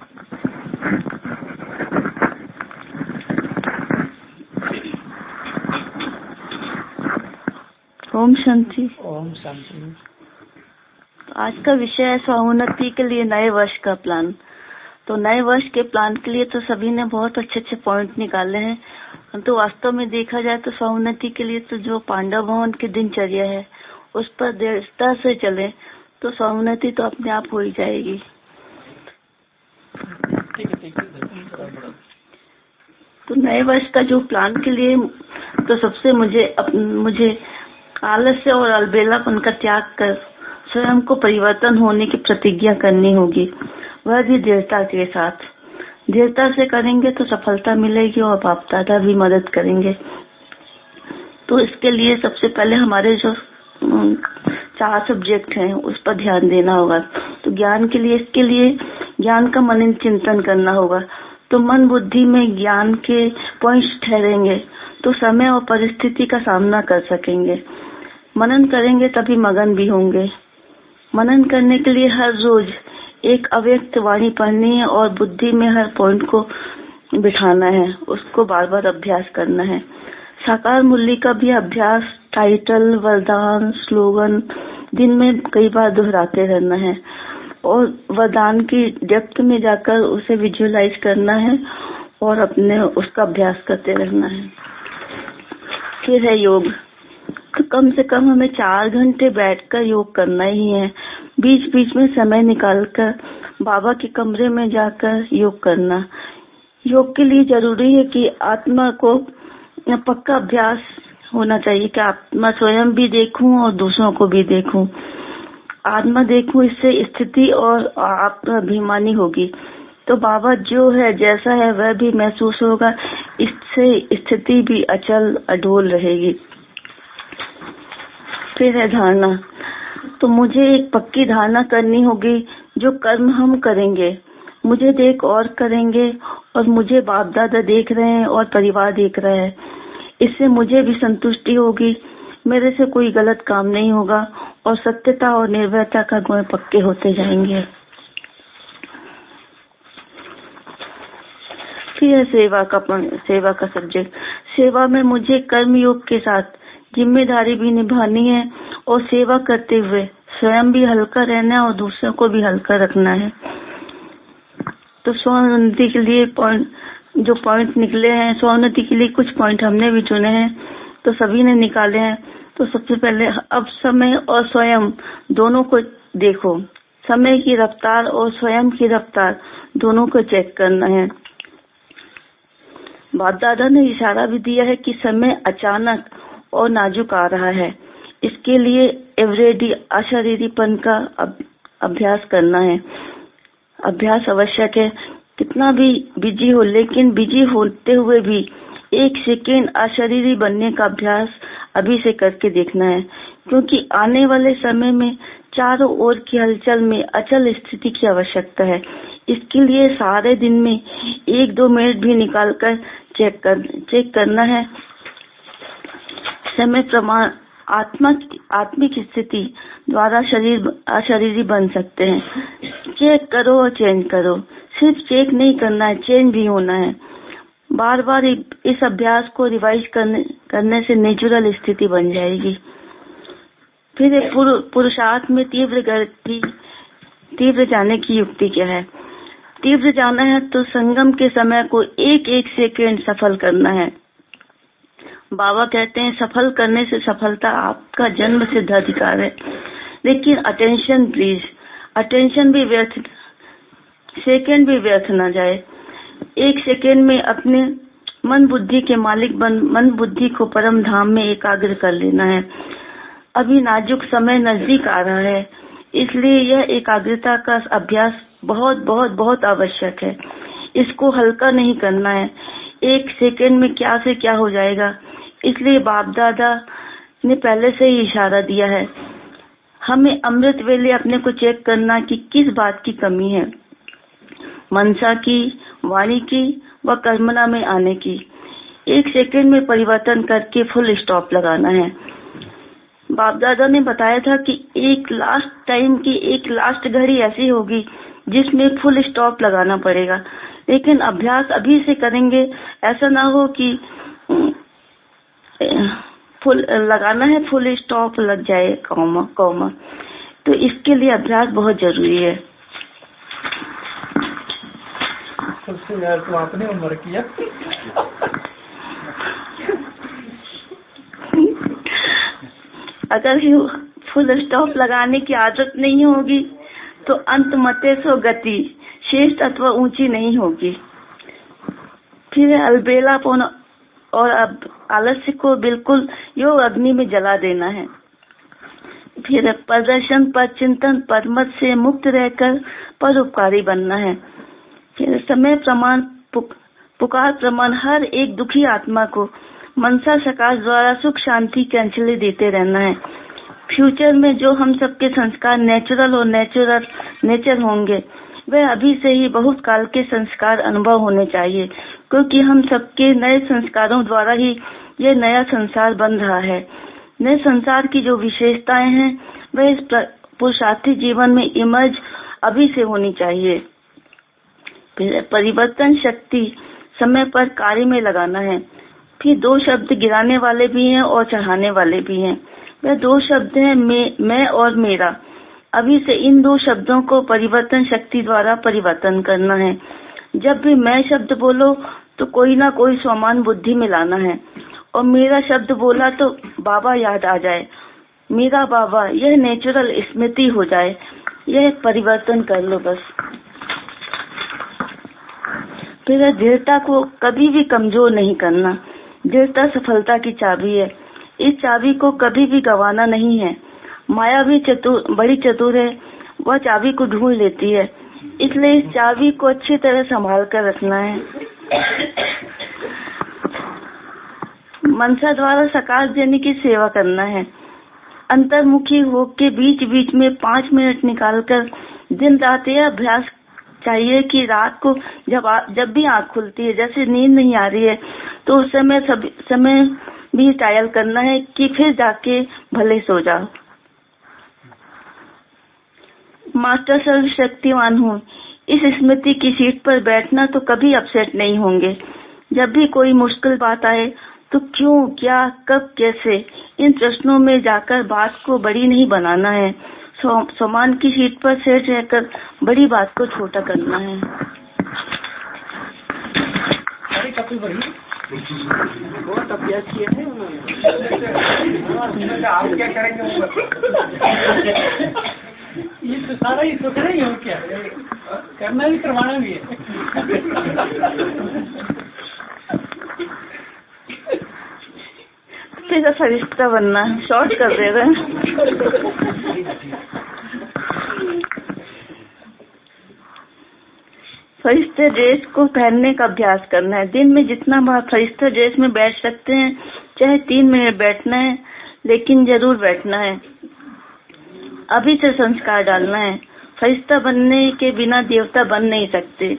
ओम शांति। ओम शांति। तो आज का विषय है स्वोन्नति के लिए नए वर्ष का प्लान। तो नए वर्ष के प्लान के लिए तो सभी ने बहुत अच्छे अच्छे पॉइंट निकाले हैं, तो वास्तव में देखा जाए तो स्वोन्नति के लिए तो जो पांडव भवन की दिनचर्या है उस पर दृढ़ता से चले तो स्वोन्नति तो अपने आप हो ही जाएगी। तो नए वर्ष का जो प्लान के लिए तो सबसे मुझे अप, मुझे आलस्य और अलबेलापन का त्याग कर स्वयं को परिवर्तन होने की प्रतिज्ञा करनी होगी, वह भी दृढ़ता के साथ। दृढ़ता से करेंगे तो सफलता मिलेगी और बाप दादा भी मदद करेंगे। तो इसके लिए सबसे पहले हमारे जो चार सब्जेक्ट हैं उस पर ध्यान देना होगा। तो ज्ञान के लिए इसके लिए ज्ञान का मनन चिंतन करना होगा। तो मन बुद्धि में ज्ञान के पॉइंट्स ठहरेंगे तो समय और परिस्थिति का सामना कर सकेंगे। मनन करेंगे तभी मगन भी होंगे। मनन करने के लिए हर रोज एक अव्यक्त वाणी पढ़नी है और बुद्धि में हर पॉइंट को बिठाना है, उसको बार बार अभ्यास करना है। साकार मुरली का भी अभ्यास, टाइटल, वरदान, स्लोगन दिन में कई बार दोहराते रहना है और वरदान की डेप्थ में जाकर उसे विजुअलाइज करना है और अपने उसका अभ्यास करते रहना है। फिर है योग। तो कम से कम हमें चार घंटे बैठकर योग करना ही है। बीच बीच में समय निकालकर बाबा के कमरे में जाकर योग करना। योग के लिए जरूरी है कि आत्मा को पक्का अभ्यास होना चाहिए कि आत्मा स्वयं भी देखूं और दूसरों को भी देखूं। आत्मा देखूं, इससे स्थिति और आत्माभिमानी होगी तो बाबा जो है जैसा है वह भी महसूस होगा, इससे स्थिति भी अचल अडोल रहेगी। फिर है धारणा। तो मुझे एक पक्की धारणा करनी होगी, जो कर्म हम करेंगे मुझे देख और करेंगे और मुझे बाप दादा देख रहे हैं और परिवार देख रहा है, इससे मुझे भी संतुष्टि होगी, मेरे से कोई गलत काम नहीं होगा और सत्यता और निर्भयता का गुण पक्के होते जाएंगे। फिर है सेवा का सेवा का सब्जेक्ट। सेवा में मुझे कर्म योग के साथ जिम्मेदारी भी निभानी है और सेवा करते हुए स्वयं भी हल्का रहना है और दूसरों को भी हल्का रखना है। तो स्वोन्नति के लिए पॉइंट जो पॉइंट निकले हैं, स्वोन्नति के लिए कुछ पॉइंट हमने भी चुने हैं तो सभी ने निकाले हैं। तो सबसे पहले अब समय और स्वयं दोनों को देखो, समय की रफ्तार और स्वयं की रफ्तार दोनों को चेक करना है। बाप दादा ने इशारा भी दिया है कि समय अचानक और नाजुक आ रहा है, इसके लिए एवरेडी अशरीरीपन का अभ्यास करना है। अभ्यास आवश्यक है, कितना भी बिजी हो, लेकिन बिजी होते हुए भी एक सेकेंड अशरीरी बनने का अभ्यास अभी से करके देखना है, क्योंकि आने वाले समय में चारों ओर की हलचल में अचल स्थिति की आवश्यकता है। इसके लिए सारे दिन में एक दो मिनट भी निकालकर चेक कर चेक करना है। समय प्रमाण आत्मा आत्मिक स्थिति द्वारा शरीर अशरीरी बन सकते हैं। चेक करो और चेंज करो, सिर्फ चेक नहीं करना है, चेंज भी होना है। बार बार इस अभ्यास को रिवाइज करने करने से नेचुरल स्थिति बन जाएगी। फिर पुरुषार्थ में तीव्र गति तीव्र जाने की युक्ति क्या है? तीव्र जाना है तो संगम के समय को एक एक सेकेंड सफल करना है। बाबा कहते हैं सफल करने से सफलता आपका जन्म सिद्ध अधिकार है, लेकिन अटेंशन प्लीज, अटेंशन भी व्यर्थ, सेकेंड भी व्यर्थ ना जाए। एक सेकेंड में अपने मन बुद्धि के मालिक बन मन बुद्धि को परम धाम में एकाग्र कर लेना है। अभी नाजुक समय नजदीक आ रहा है, इसलिए यह एकाग्रता का अभ्यास बहुत बहुत बहुत आवश्यक है। इसको हल्का नहीं करना है, एक सेकेंड में क्या से क्या हो जाएगा, इसलिए बाप दादा ने पहले से ही इशारा दिया है। हमें अमृत वेले अपने को चेक करना कि किस बात की कमी है, मनसा की, वाणी की व कर्मना में आने की। एक सेकेंड में परिवर्तन करके फुल स्टॉप लगाना है। बाप दादा ने बताया था कि एक लास्ट टाइम की एक लास्ट घड़ी ऐसी होगी जिसमें फुल स्टॉप लगाना पड़ेगा, लेकिन अभ्यास अभी से करेंगे, ऐसा ना हो कि फुल लगाना है फुल स्टॉप लग जाए कॉमा कॉमा। तो इसके लिए अभ्यास बहुत जरूरी है। सबसे यार तो आपने उम्र किया। अगर फुल स्टॉप लगाने की आदत नहीं होगी तो अंत मते सो गति श्रेष्ठ अथवा ऊंची नहीं होगी। फिर अलबेलापन और अब आलस्य को बिल्कुल योग अग्नि में जला देना है। फिर प्रदर्शन पर चिंतन पर मत से मुक्त रहकर परोपकारी बनना है। फिर समय प्रमाण पुक, पुकार प्रमाण हर एक दुखी आत्मा को मनसा सकाश द्वारा सुख शांति की अंजलि देते रहना है। फ्यूचर में जो हम सबके संस्कार नेचुरल और नेचुरल नेचर होंगे, वह अभी से ही बहुत काल के संस्कार अनुभव होने चाहिए, क्योंकि हम सबके नए संस्कारों द्वारा ही यह नया संसार बन रहा है। नए संसार की जो विशेषताएं हैं वह इस पुरुषार्थी जीवन में इमर्ज अभी से होनी चाहिए। परिवर्तन शक्ति समय पर कार्य में लगाना है। फिर दो शब्द गिराने वाले भी हैं और चढ़ाने वाले भी हैं। वह दो शब्द हैं मैं, मैं और मेरा। अभी से इन दो शब्दों को परिवर्तन शक्ति द्वारा परिवर्तन करना है। जब भी मैं शब्द बोलो तो कोई ना कोई समान बुद्धि में लाना है, और मेरा शब्द बोला तो बाबा याद आ जाए। मेरा बाबा यह नेचुरल स्मृति हो जाए। यह परिवर्तन कर लो बस। फिर दृढ़ता को कभी भी कमजोर नहीं करना। दृढ़ता सफलता की चाबी है। इस चाबी को कभी भी गंवाना नहीं है। माया भी चतुर बड़ी चतुर है, वह चाबी को ढूंढ लेती है। इसलिए इस चाबी को अच्छी तरह संभाल कर रखना है। मनसा द्वारा सकाश देने की सेवा करना है। अंतर्मुखी होके बीच बीच में पाँच मिनट निकालकर दिन रात यह अभ्यास चाहिए कि रात को जब आ, जब भी आँख खुलती है, जैसे नींद नहीं आ रही है, तो उस समय सब समय भी ट्रायल करना है कि फिर जाके भले सो जाओ। मास्टर सर्वशक्तिमान हूँ, इस स्मृति की सीट पर बैठना तो कभी अपसेट नहीं होंगे। जब भी कोई मुश्किल बात आए तो क्यों, क्या, कब, कैसे, इन प्रश्नों में जाकर बात को बड़ी नहीं बनाना है। समान की सीट पर सेट रहकर बड़ी बात को छोटा करना है। बहुत अभ्यास किया है उन्होंने। आप क्या करेंगे? ये तो सारा ही सोच रहे हो क्या, करना भी करवाना भी है। फिर फरिश्ता बनना, शॉर्ट कर दे रहे। फरिश्ते ड्रेस को पहनने का अभ्यास करना है। दिन में जितना बार फरिश्ते ड्रेस में बैठ सकते हैं, चाहे तीन मिनट बैठना है, लेकिन जरूर बैठना है। अभी से संस्कार डालना है। फरिश्ता बनने के बिना देवता बन नहीं सकते।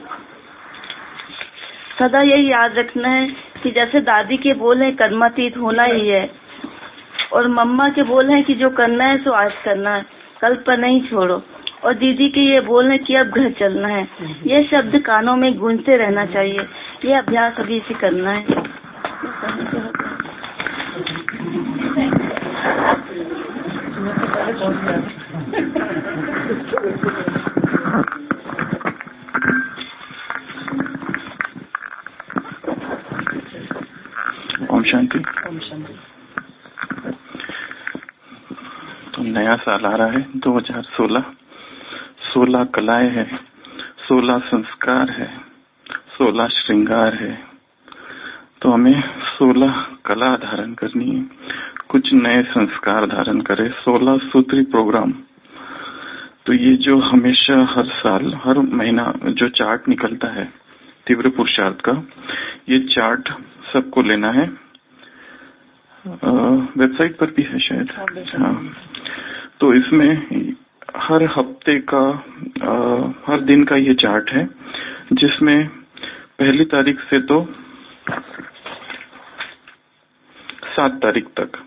सदा यही याद रखना है कि जैसे दादी के बोल है कर्मातीत होना ही है, और मम्मा के बोल है कि जो करना है सो आज करना है, कल पर नहीं छोड़ो, और दीदी के ये बोल है कि अब घर चलना है। ये शब्द कानों में गूंजते रहना चाहिए। ये अभ्यास अभी से करना है। ओम शांति। तो नया साल आ रहा है दो हज़ार सोलह। सोलह कलाएं हैं, सोलह संस्कार है, सोलह श्रृंगार है। तो हमें सोलह कला धारण करनी है, कुछ नए संस्कार धारण करें। सोलह सूत्री प्रोग्राम। तो ये जो हमेशा हर साल हर महीना जो चार्ट निकलता है तीव्र पुरुषार्थ का, ये चार्ट सबको लेना है। वेबसाइट पर भी है शायद। हाँ, तो इसमें हर हफ्ते का आ, हर दिन का ये चार्ट है, जिसमें पहली तारीख से तो सात तारीख तक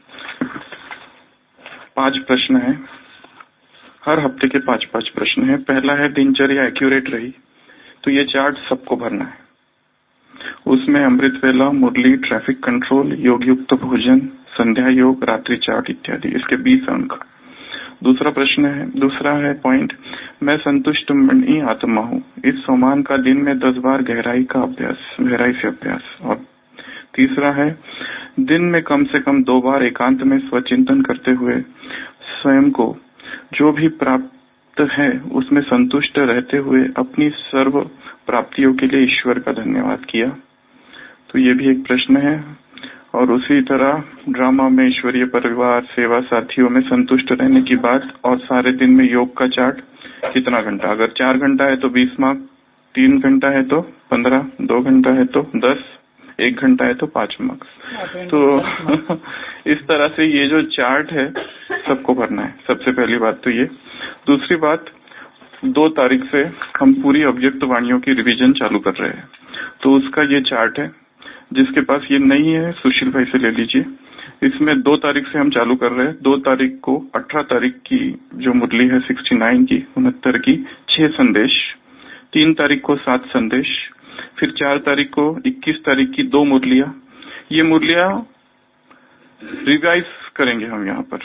पांच प्रश्न है। हर हफ्ते के पांच पांच प्रश्न है। पहला है दिनचर्या एक्यूरेट रही, तो ये चार्ट सबको भरना है। उसमें अमृत वेला, मुरली, ट्रैफिक कंट्रोल, योग युक्त भोजन, संध्या योग, रात्रि चार्ट इत्यादि, इसके बीस अंक। दूसरा प्रश्न है, दूसरा है पॉइंट, मैं संतुष्ट मणि आत्मा हूँ। इस सोमान का दिन में दस बार गहराई का अभ्यास, गहराई से अभ्यास। और तीसरा है, दिन में कम से कम दो बार एकांत में स्वचिंतन करते हुए स्वयं को जो भी प्राप्त है उसमें संतुष्ट रहते हुए अपनी सर्व प्राप्तियों के लिए ईश्वर का धन्यवाद किया। तो ये भी एक प्रश्न है। और उसी तरह ड्रामा में ईश्वरीय परिवार, सेवा, साथियों में संतुष्ट रहने की बात। और सारे दिन में योग का चार्ट, कितना घंटा, अगर चार घंटा है तो बीस मार्क, तीन घंटा है तो पंद्रह, दो घंटा है तो दस, एक घंटा है तो पांच मार्क्स। तो इस तरह से ये जो चार्ट है सबको भरना है। सबसे पहली बात तो ये। दूसरी बात, दो तारीख से हम पूरी अव्यक्त वाणियों की रिवीजन चालू कर रहे हैं, तो उसका ये चार्ट है। जिसके पास ये नहीं है सुशील भाई से ले लीजिए। इसमें दो तारीख से हम चालू कर रहे हैं। दो तारीख को अठारह तारीख की जो मुरली है सिक्सटी नाइन की उनहत्तर की छह संदेश, तीन तारीख को सात संदेश, फिर चार तारीख को इक्कीस तारीख की दो मुरलियां। ये मुरलियां रिवाइज करेंगे हम यहाँ पर,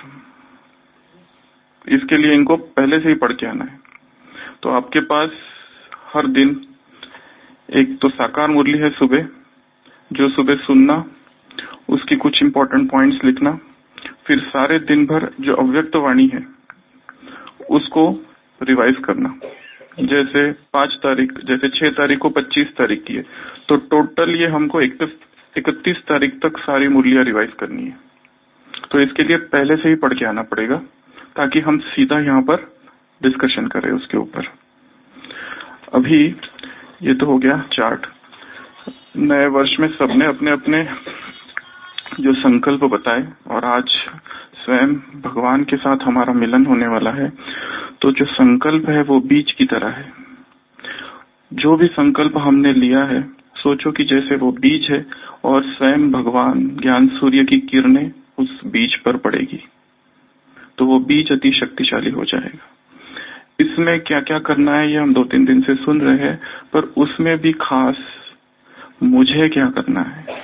इसके लिए इनको पहले से ही पढ़ के आना है। तो आपके पास हर दिन एक तो साकार मुरली है सुबह, जो सुबह सुनना, उसकी कुछ इंपॉर्टेंट पॉइंट्स लिखना, फिर सारे दिन भर जो अव्यक्त वाणी है उसको रिवाइज करना। जैसे पांच तारीख, जैसे छह तारीख को पच्चीस तारीख की है, तो टोटल ये हमको इकतीस तारीख तक सारी मुरलियां रिवाइज करनी है। तो इसके लिए पहले से ही पढ़ के आना पड़ेगा ताकि हम सीधा यहाँ पर डिस्कशन करें उसके ऊपर। अभी ये तो हो गया चार्ट। नए वर्ष में सबने अपने अपने जो संकल्प बताए, और आज स्वयं भगवान के साथ हमारा मिलन होने वाला है। तो जो संकल्प है वो बीज की तरह है। जो भी संकल्प हमने लिया है, सोचो कि जैसे वो बीज है और स्वयं भगवान ज्ञान सूर्य की किरणें उस बीज पर पड़ेगी, तो वो बीज अति शक्तिशाली हो जाएगा। इसमें क्या क्या करना है ये हम दो तीन दिन से सुन रहे हैं, पर उसमें भी खास मुझे क्या करना है।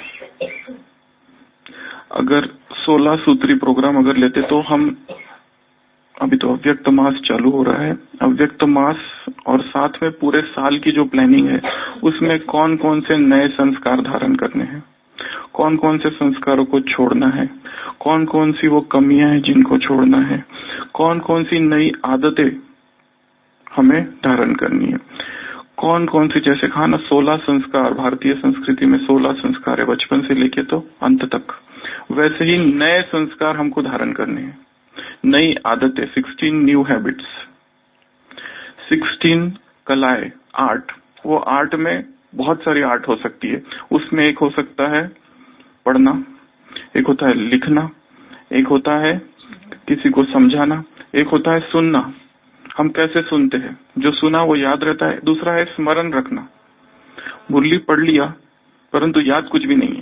अगर सोलह सूत्री प्रोग्राम अगर लेते तो हम, अभी तो अव्यक्त मास चालू हो रहा है, अव्यक्त मास और साथ में पूरे साल की जो प्लानिंग है उसमें कौन कौन से नए संस्कार धारण करने हैं, कौन कौन से संस्कारों को छोड़ना है, कौन कौन सी वो कमियां हैं जिनको छोड़ना है, कौन कौन सी नई आदतें हमें धारण करनी है, कौन कौन सी, जैसे कहा ना सोलह संस्कार, भारतीय संस्कृति में सोलह संस्कार है बचपन से लेके तो अंत तक, वैसे ही नए संस्कार हमको धारण करने हैं, नई आदतें, सिक्सटीन न्यू हैबिट्स, सिक्सटीन कलाएं, आर्ट। वो आर्ट में बहुत सारी आर्ट हो सकती है, उसमें एक हो सकता है पढ़ना, एक होता है लिखना, एक होता है किसी को समझाना, एक होता है सुनना, हम कैसे सुनते हैं, जो सुना वो याद रहता है। दूसरा है स्मरण रखना, मुरली पढ़ लिया परंतु याद कुछ भी नहीं है,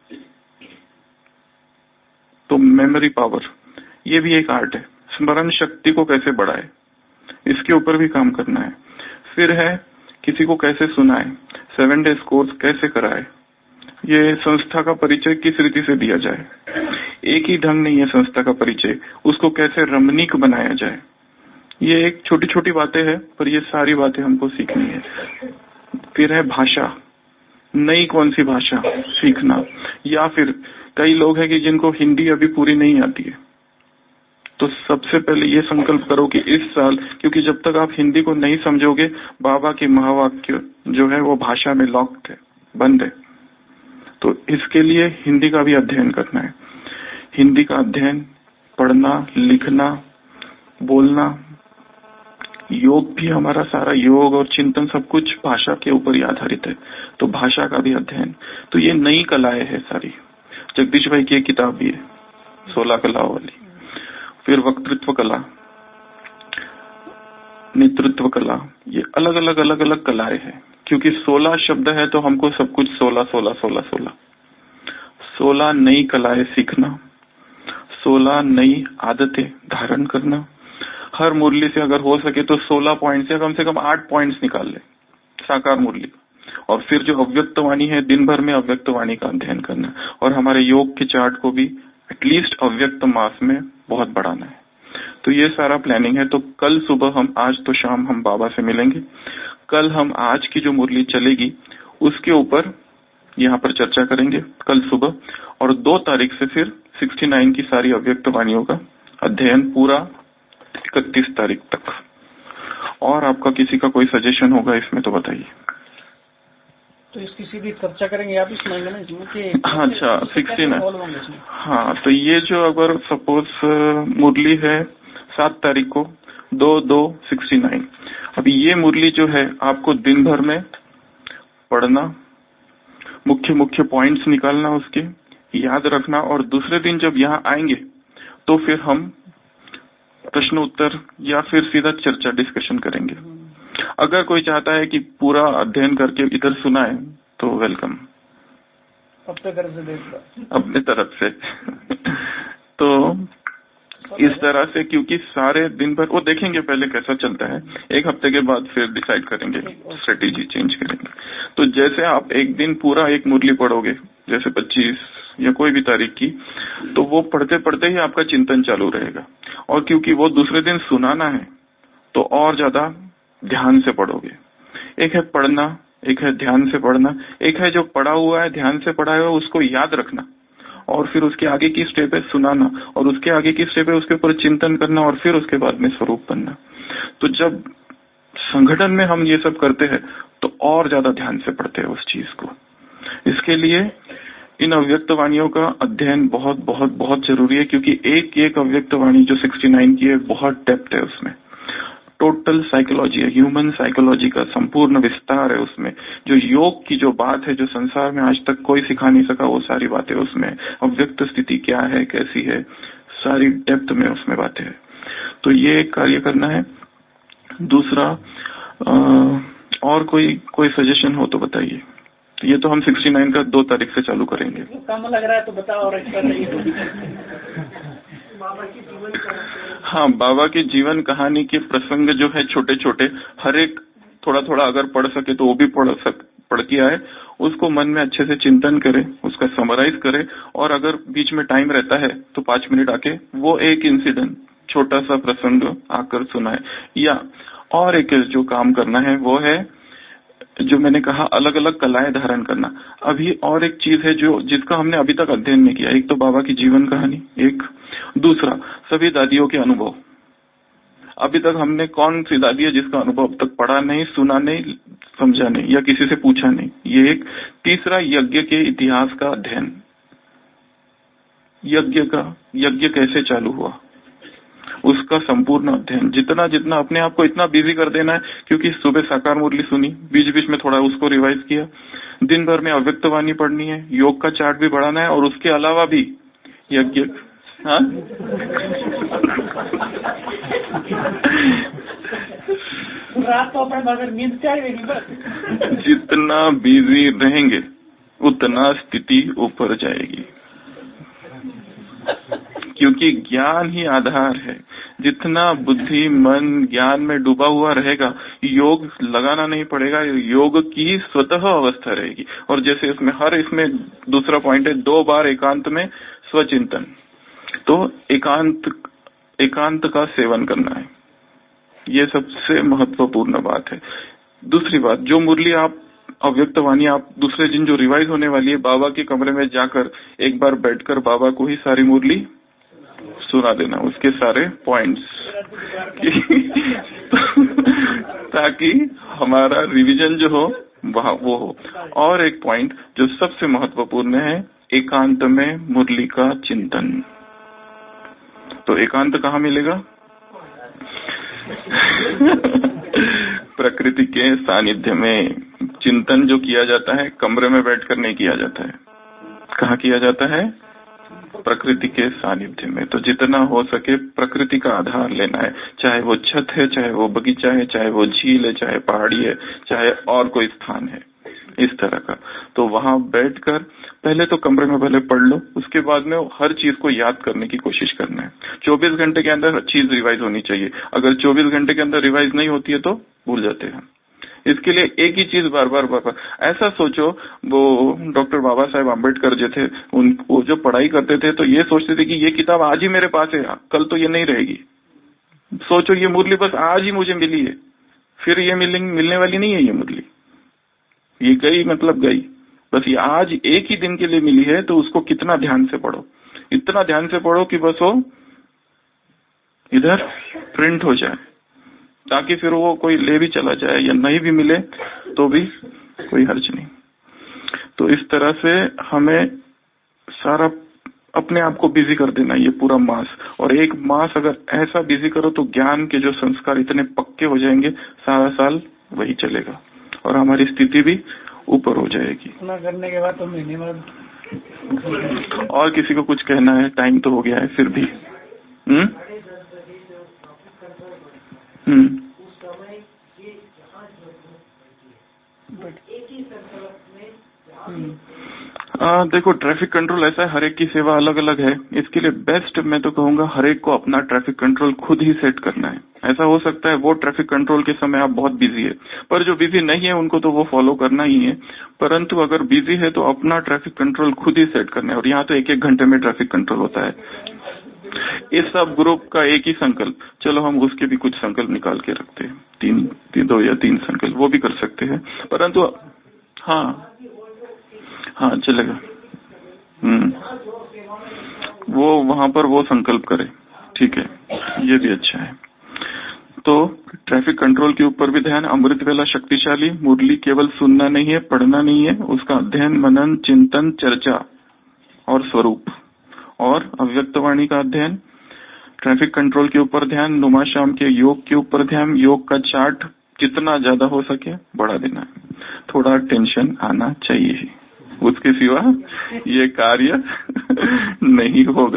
तो मेमोरी पावर, ये भी एक आर्ट है। स्मरण शक्ति को कैसे बढ़ाए, इसके ऊपर भी काम करना है। फिर है किसी को कैसे सुनाए, सेवन डेज कोर्स कैसे कराए, ये संस्था का परिचय किस रीति से दिया जाए, एक ही ढंग नहीं है संस्था का परिचय, उसको कैसे रमणीक बनाया जाए, ये एक छोटी छोटी बातें हैं, पर ये सारी बातें हमको सीखनी है। फिर है भाषा, नई कौन सी भाषा सीखना, या फिर कई लोग हैं कि जिनको हिंदी अभी पूरी नहीं आती है, तो सबसे पहले ये संकल्प करो कि इस साल, क्योंकि जब तक आप हिंदी को नहीं समझोगे, बाबा की महावाक्य जो है वो भाषा में लॉक्ड है, बंद है, तो इसके लिए हिंदी का भी अध्ययन करना है। हिंदी का अध्ययन, पढ़ना, लिखना, बोलना, योग भी, हमारा सारा योग और चिंतन सब कुछ भाषा के ऊपर ही आधारित है, तो भाषा का भी अध्ययन। तो ये नई कलाएं है सारी। जगदीश भाई की एक किताब भी है सोलह कलाओं वाली। फिर वक्तृत्व कला, नेतृत्व कला, ये अलग अलग अलग अलग कलाएं हैं, क्योंकि सोलह शब्द है तो हमको सब कुछ सोलह सोलह सोलह सोलह सोलह नई कलाएं सीखना, सोलह नई आदतें धारण करना। हर मुरली से अगर हो सके तो सोलह पॉइंट्स या कम से कम आठ पॉइंट्स निकाल ले साकार मुरली। और फिर जो अव्यक्त वाणी है, दिन भर में अव्यक्त वाणी का अध्ययन करना, और हमारे योग के चार्ट को भी एटलीस्ट अव्यक्त मास में बहुत बढ़ाना है। तो ये सारा प्लानिंग है। तो कल सुबह हम, आज तो शाम हम बाबा से मिलेंगे, कल हम आज की जो मुरली चलेगी उसके ऊपर यहाँ पर चर्चा करेंगे कल सुबह, और दो तारीख से फिर सिक्सटी नाइन की सारी अव्यक्त वाणियों का अध्ययन पूरा इकतीस तारीख तक। और आपका किसी का कोई सजेशन होगा इसमें तो बताइए। तो इसकी सीधी चर्चा करेंगे आप इस महीने में इसमें कि हाँ, अच्छा सिक्सटी नाइन। हाँ, तो ये जो अगर सपोज मुरली है सात तारीख को, दो दो सिक्सटी नाइन, अभी ये मुरली जो है आपको दिन भर में पढ़ना, मुख्य मुख्य पॉइंट्स निकालना, उसके याद रखना, और दूसरे दिन जब यहाँ आएंगे तो फिर हम प्रश्न उत्तर या फिर सीधा चर्चा डिस्कशन करेंगे। अगर कोई चाहता है कि पूरा अध्ययन करके इधर सुनाए तो वेलकम। अपने तरफ से देख अपने तरफ से तो इस तरह से, क्योंकि सारे दिन भर वो देखेंगे पहले कैसा चलता है, एक हफ्ते के बाद फिर डिसाइड करेंगे, स्ट्रेटेजी चेंज करेंगे। तो जैसे आप एक दिन पूरा एक मुरली पढ़ोगे, जैसे पच्चीस या कोई भी तारीख की, तो वो पढ़ते पढ़ते ही आपका चिंतन चालू रहेगा। और क्योंकि वो दूसरे दिन सुनाना है तो और ज्यादा ध्यान से पढ़ोगे। एक है पढ़ना, एक है ध्यान से पढ़ना, एक है जो पढ़ा हुआ है ध्यान से पढ़ा हुआ उसको याद रखना, और फिर उसके आगे की स्टेप है सुनाना, और उसके आगे की स्टेप है उसके ऊपर चिंतन करना, और फिर उसके बाद में स्वरूप बनना। तो जब संगठन में हम ये सब करते हैं तो और ज्यादा ध्यान से पढ़ते हैं उस चीज को। इसके लिए इन अव्यक्त वाणियों का अध्ययन बहुत बहुत बहुत जरूरी है, क्योंकि एक एक अव्यक्त वाणी जो उनहत्तर की है बहुत डेप्थ है उसमें, टोटल साइकोलॉजी है, ह्यूमन साइकोलॉजी का संपूर्ण विस्तार है उसमें। जो योग की जो बात है जो संसार में आज तक कोई सिखा नहीं सका, वो सारी बातें उसमें। अव्यक्त स्थिति क्या है, कैसी है, सारी डेप्थ में उसमें बातें हैं। तो ये एक कार्य करना है। दूसरा आ, और कोई कोई सजेशन हो तो बताइए। ये तो हम उनहत्तर का दो तारीख से चालू करेंगे। काम लग रहा है तो बताओ और अच्छा हाँ, बाबा की जीवन कहानी के प्रसंग जो है छोटे छोटे, हर एक थोड़ा थोड़ा अगर पढ़ सके तो वो भी पढ़ सक पढ़ के आए, उसको मन में अच्छे से चिंतन करे, उसका समराइज करे, और अगर बीच में टाइम रहता है तो पांच मिनट आके वो एक इंसिडेंट छोटा सा प्रसंग आकर सुनाए। या और एक जो काम करना है वो है जो मैंने कहा, अलग अलग कलाएं धारण करना। अभी और एक चीज है जो जिसका हमने अभी तक अध्ययन नहीं किया। एक तो बाबा की जीवन कहानी, एक दूसरा सभी दादियों के अनुभव। अभी तक हमने कौन सी दादी है जिसका अनुभव अब तक पढ़ा नहीं, सुना नहीं, समझा नहीं, या किसी से पूछा नहीं। ये एक। तीसरा यज्ञ के इतिहास का अध्ययन, यज्ञ का यज्ञ कैसे चालू हुआ उसका संपूर्ण अध्ययन। जितना जितना अपने आप को इतना बिजी कर देना है, क्योंकि सुबह साकार मुरली सुनी, बीच बीच में थोड़ा उसको रिवाइज किया, दिन भर में अव्यक्त वाणी पढ़नी है, योग का चार्ट भी बढ़ाना है, और उसके अलावा भी यज्ञ। हाँ रात को अपने मगर नींद चाहिए बस। जितना बिजी रहेंगे उतना स्थिति ऊपर जाएगी, क्योंकि ज्ञान ही आधार है। जितना बुद्धि मन ज्ञान में डूबा हुआ रहेगा, योग लगाना नहीं पड़ेगा, योग की स्वतः अवस्था रहेगी। और जैसे इसमें हर इसमें दूसरा पॉइंट है, दो बार एकांत में स्वचिंतन। तो एकांत एकांत का सेवन करना है, ये सबसे महत्वपूर्ण बात है। दूसरी बात, जो मुरली आप अव्यक्त वाणी आप दूसरे दिन जो रिवाइज होने वाली है, बाबा के कमरे में जाकर एक बार बैठकर बाबा को ही सारी मुरली सुना देना, उसके सारे पॉइंट्स ताकि हमारा रिवीजन जो हो वहाँ वो हो। और एक पॉइंट जो सबसे महत्वपूर्ण है, एकांत में मुरली का चिंतन। तो एकांत कहाँ मिलेगा? प्रकृति के सानिध्य में। चिंतन जो किया जाता है कमरे में बैठकर नहीं किया जाता है, कहाँ किया जाता है? प्रकृति के सानिध्य में। तो जितना हो सके प्रकृति का आधार लेना है, चाहे वो छत है, चाहे वो बगीचा है, चाहे वो झील है, चाहे पहाड़ी है, चाहे और कोई स्थान है इस तरह का। तो वहां बैठकर पहले तो कमरे में पहले पढ़ लो, उसके बाद में हर चीज को याद करने की कोशिश करना है। चौबीस घंटे के अंदर हर चीज रिवाइज होनी चाहिए। अगर चौबीस घंटे के अंदर रिवाइज नहीं होती है तो भूल जाते हैं। इसके लिए एक ही चीज बार बार बार बार ऐसा सोचो, वो डॉक्टर बाबा साहेब आम्बेडकर जो थे, उन वो जो पढ़ाई करते थे तो ये सोचते थे कि ये किताब आज ही मेरे पास है, कल तो ये नहीं रहेगी। सोचो ये मुरली बस आज ही मुझे मिली है, फिर ये मिलेंगे मिलने वाली नहीं है ये मुरली, ये गई मतलब गई। बस ये आज एक ही दिन के लिए मिली है, तो उसको कितना ध्यान से पढ़ो, इतना ध्यान से पढ़ो कि बस वो इधर प्रिंट हो जाए, ताकि फिर वो कोई ले भी चला जाए या नहीं भी मिले तो भी कोई हर्ज नहीं। तो इस तरह से हमें सारा अपने आप को बिजी कर देना, ये पूरा मास। और एक मास अगर ऐसा बिजी करो तो ज्ञान के जो संस्कार इतने पक्के हो जाएंगे, सारा साल वही चलेगा और हमारी स्थिति भी ऊपर हो जाएगी। इतना करने के बाद तो महीने बाद और किसी को कुछ कहना है? टाइम तो हो गया है फिर भी। हम्म हम्म आ, देखो ट्रैफिक कंट्रोल ऐसा है, हर एक की सेवा अलग अलग है। इसके लिए बेस्ट मैं तो कहूंगा हर एक को अपना ट्रैफिक कंट्रोल खुद ही सेट करना है। ऐसा हो सकता है वो ट्रैफिक कंट्रोल के समय आप बहुत बिजी है, पर जो बिजी नहीं है उनको तो वो फॉलो करना ही है। परंतु अगर बिजी है तो अपना ट्रैफिक कंट्रोल खुद ही सेट करना है। और यहाँ तो एक एक घंटे में ट्रैफिक कंट्रोल होता है। इस सब ग्रुप का एक ही संकल्प, चलो हम उसके भी कुछ संकल्प निकाल के रखते हैं, तीन, तीन दो या तीन संकल्प वो भी कर सकते हैं। परंतु हाँ हाँ चलेगा। हम्म वो वहां पर वो संकल्प करे, ठीक है, ये भी अच्छा है। तो ट्रैफिक कंट्रोल के ऊपर भी ध्यान। अमृत वेला शक्तिशाली, मुरली केवल सुनना नहीं है, पढ़ना नहीं है, उसका अध्ययन, मनन, चिंतन, चर्चा और स्वरूप। और अव्यक्त वाणी का अध्ययन, ट्रैफिक कंट्रोल के ऊपर ध्यान, नुमा शाम के योग के ऊपर ध्यान, योग का चार्ट जितना ज्यादा हो सके बढ़ा देना है। थोड़ा टेंशन आना चाहिए, उसके सिवा ये कार्य नहीं होगा।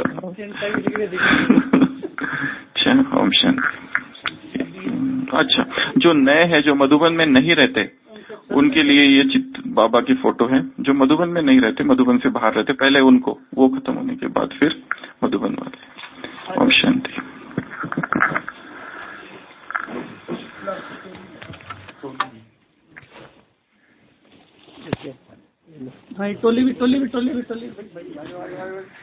ओम शांति। अच्छा, जो नए हैं, जो मधुबन में नहीं रहते, उनके लिए ये चित्त बाबा की फोटो है। जो मधुबन में नहीं रहते, मधुबन से बाहर रहते, पहले उनको, वो खत्म होने के बाद फिर मधुबन वाले। ओम शांति। भाई टोली भी टोली भी टोली भी टोली भी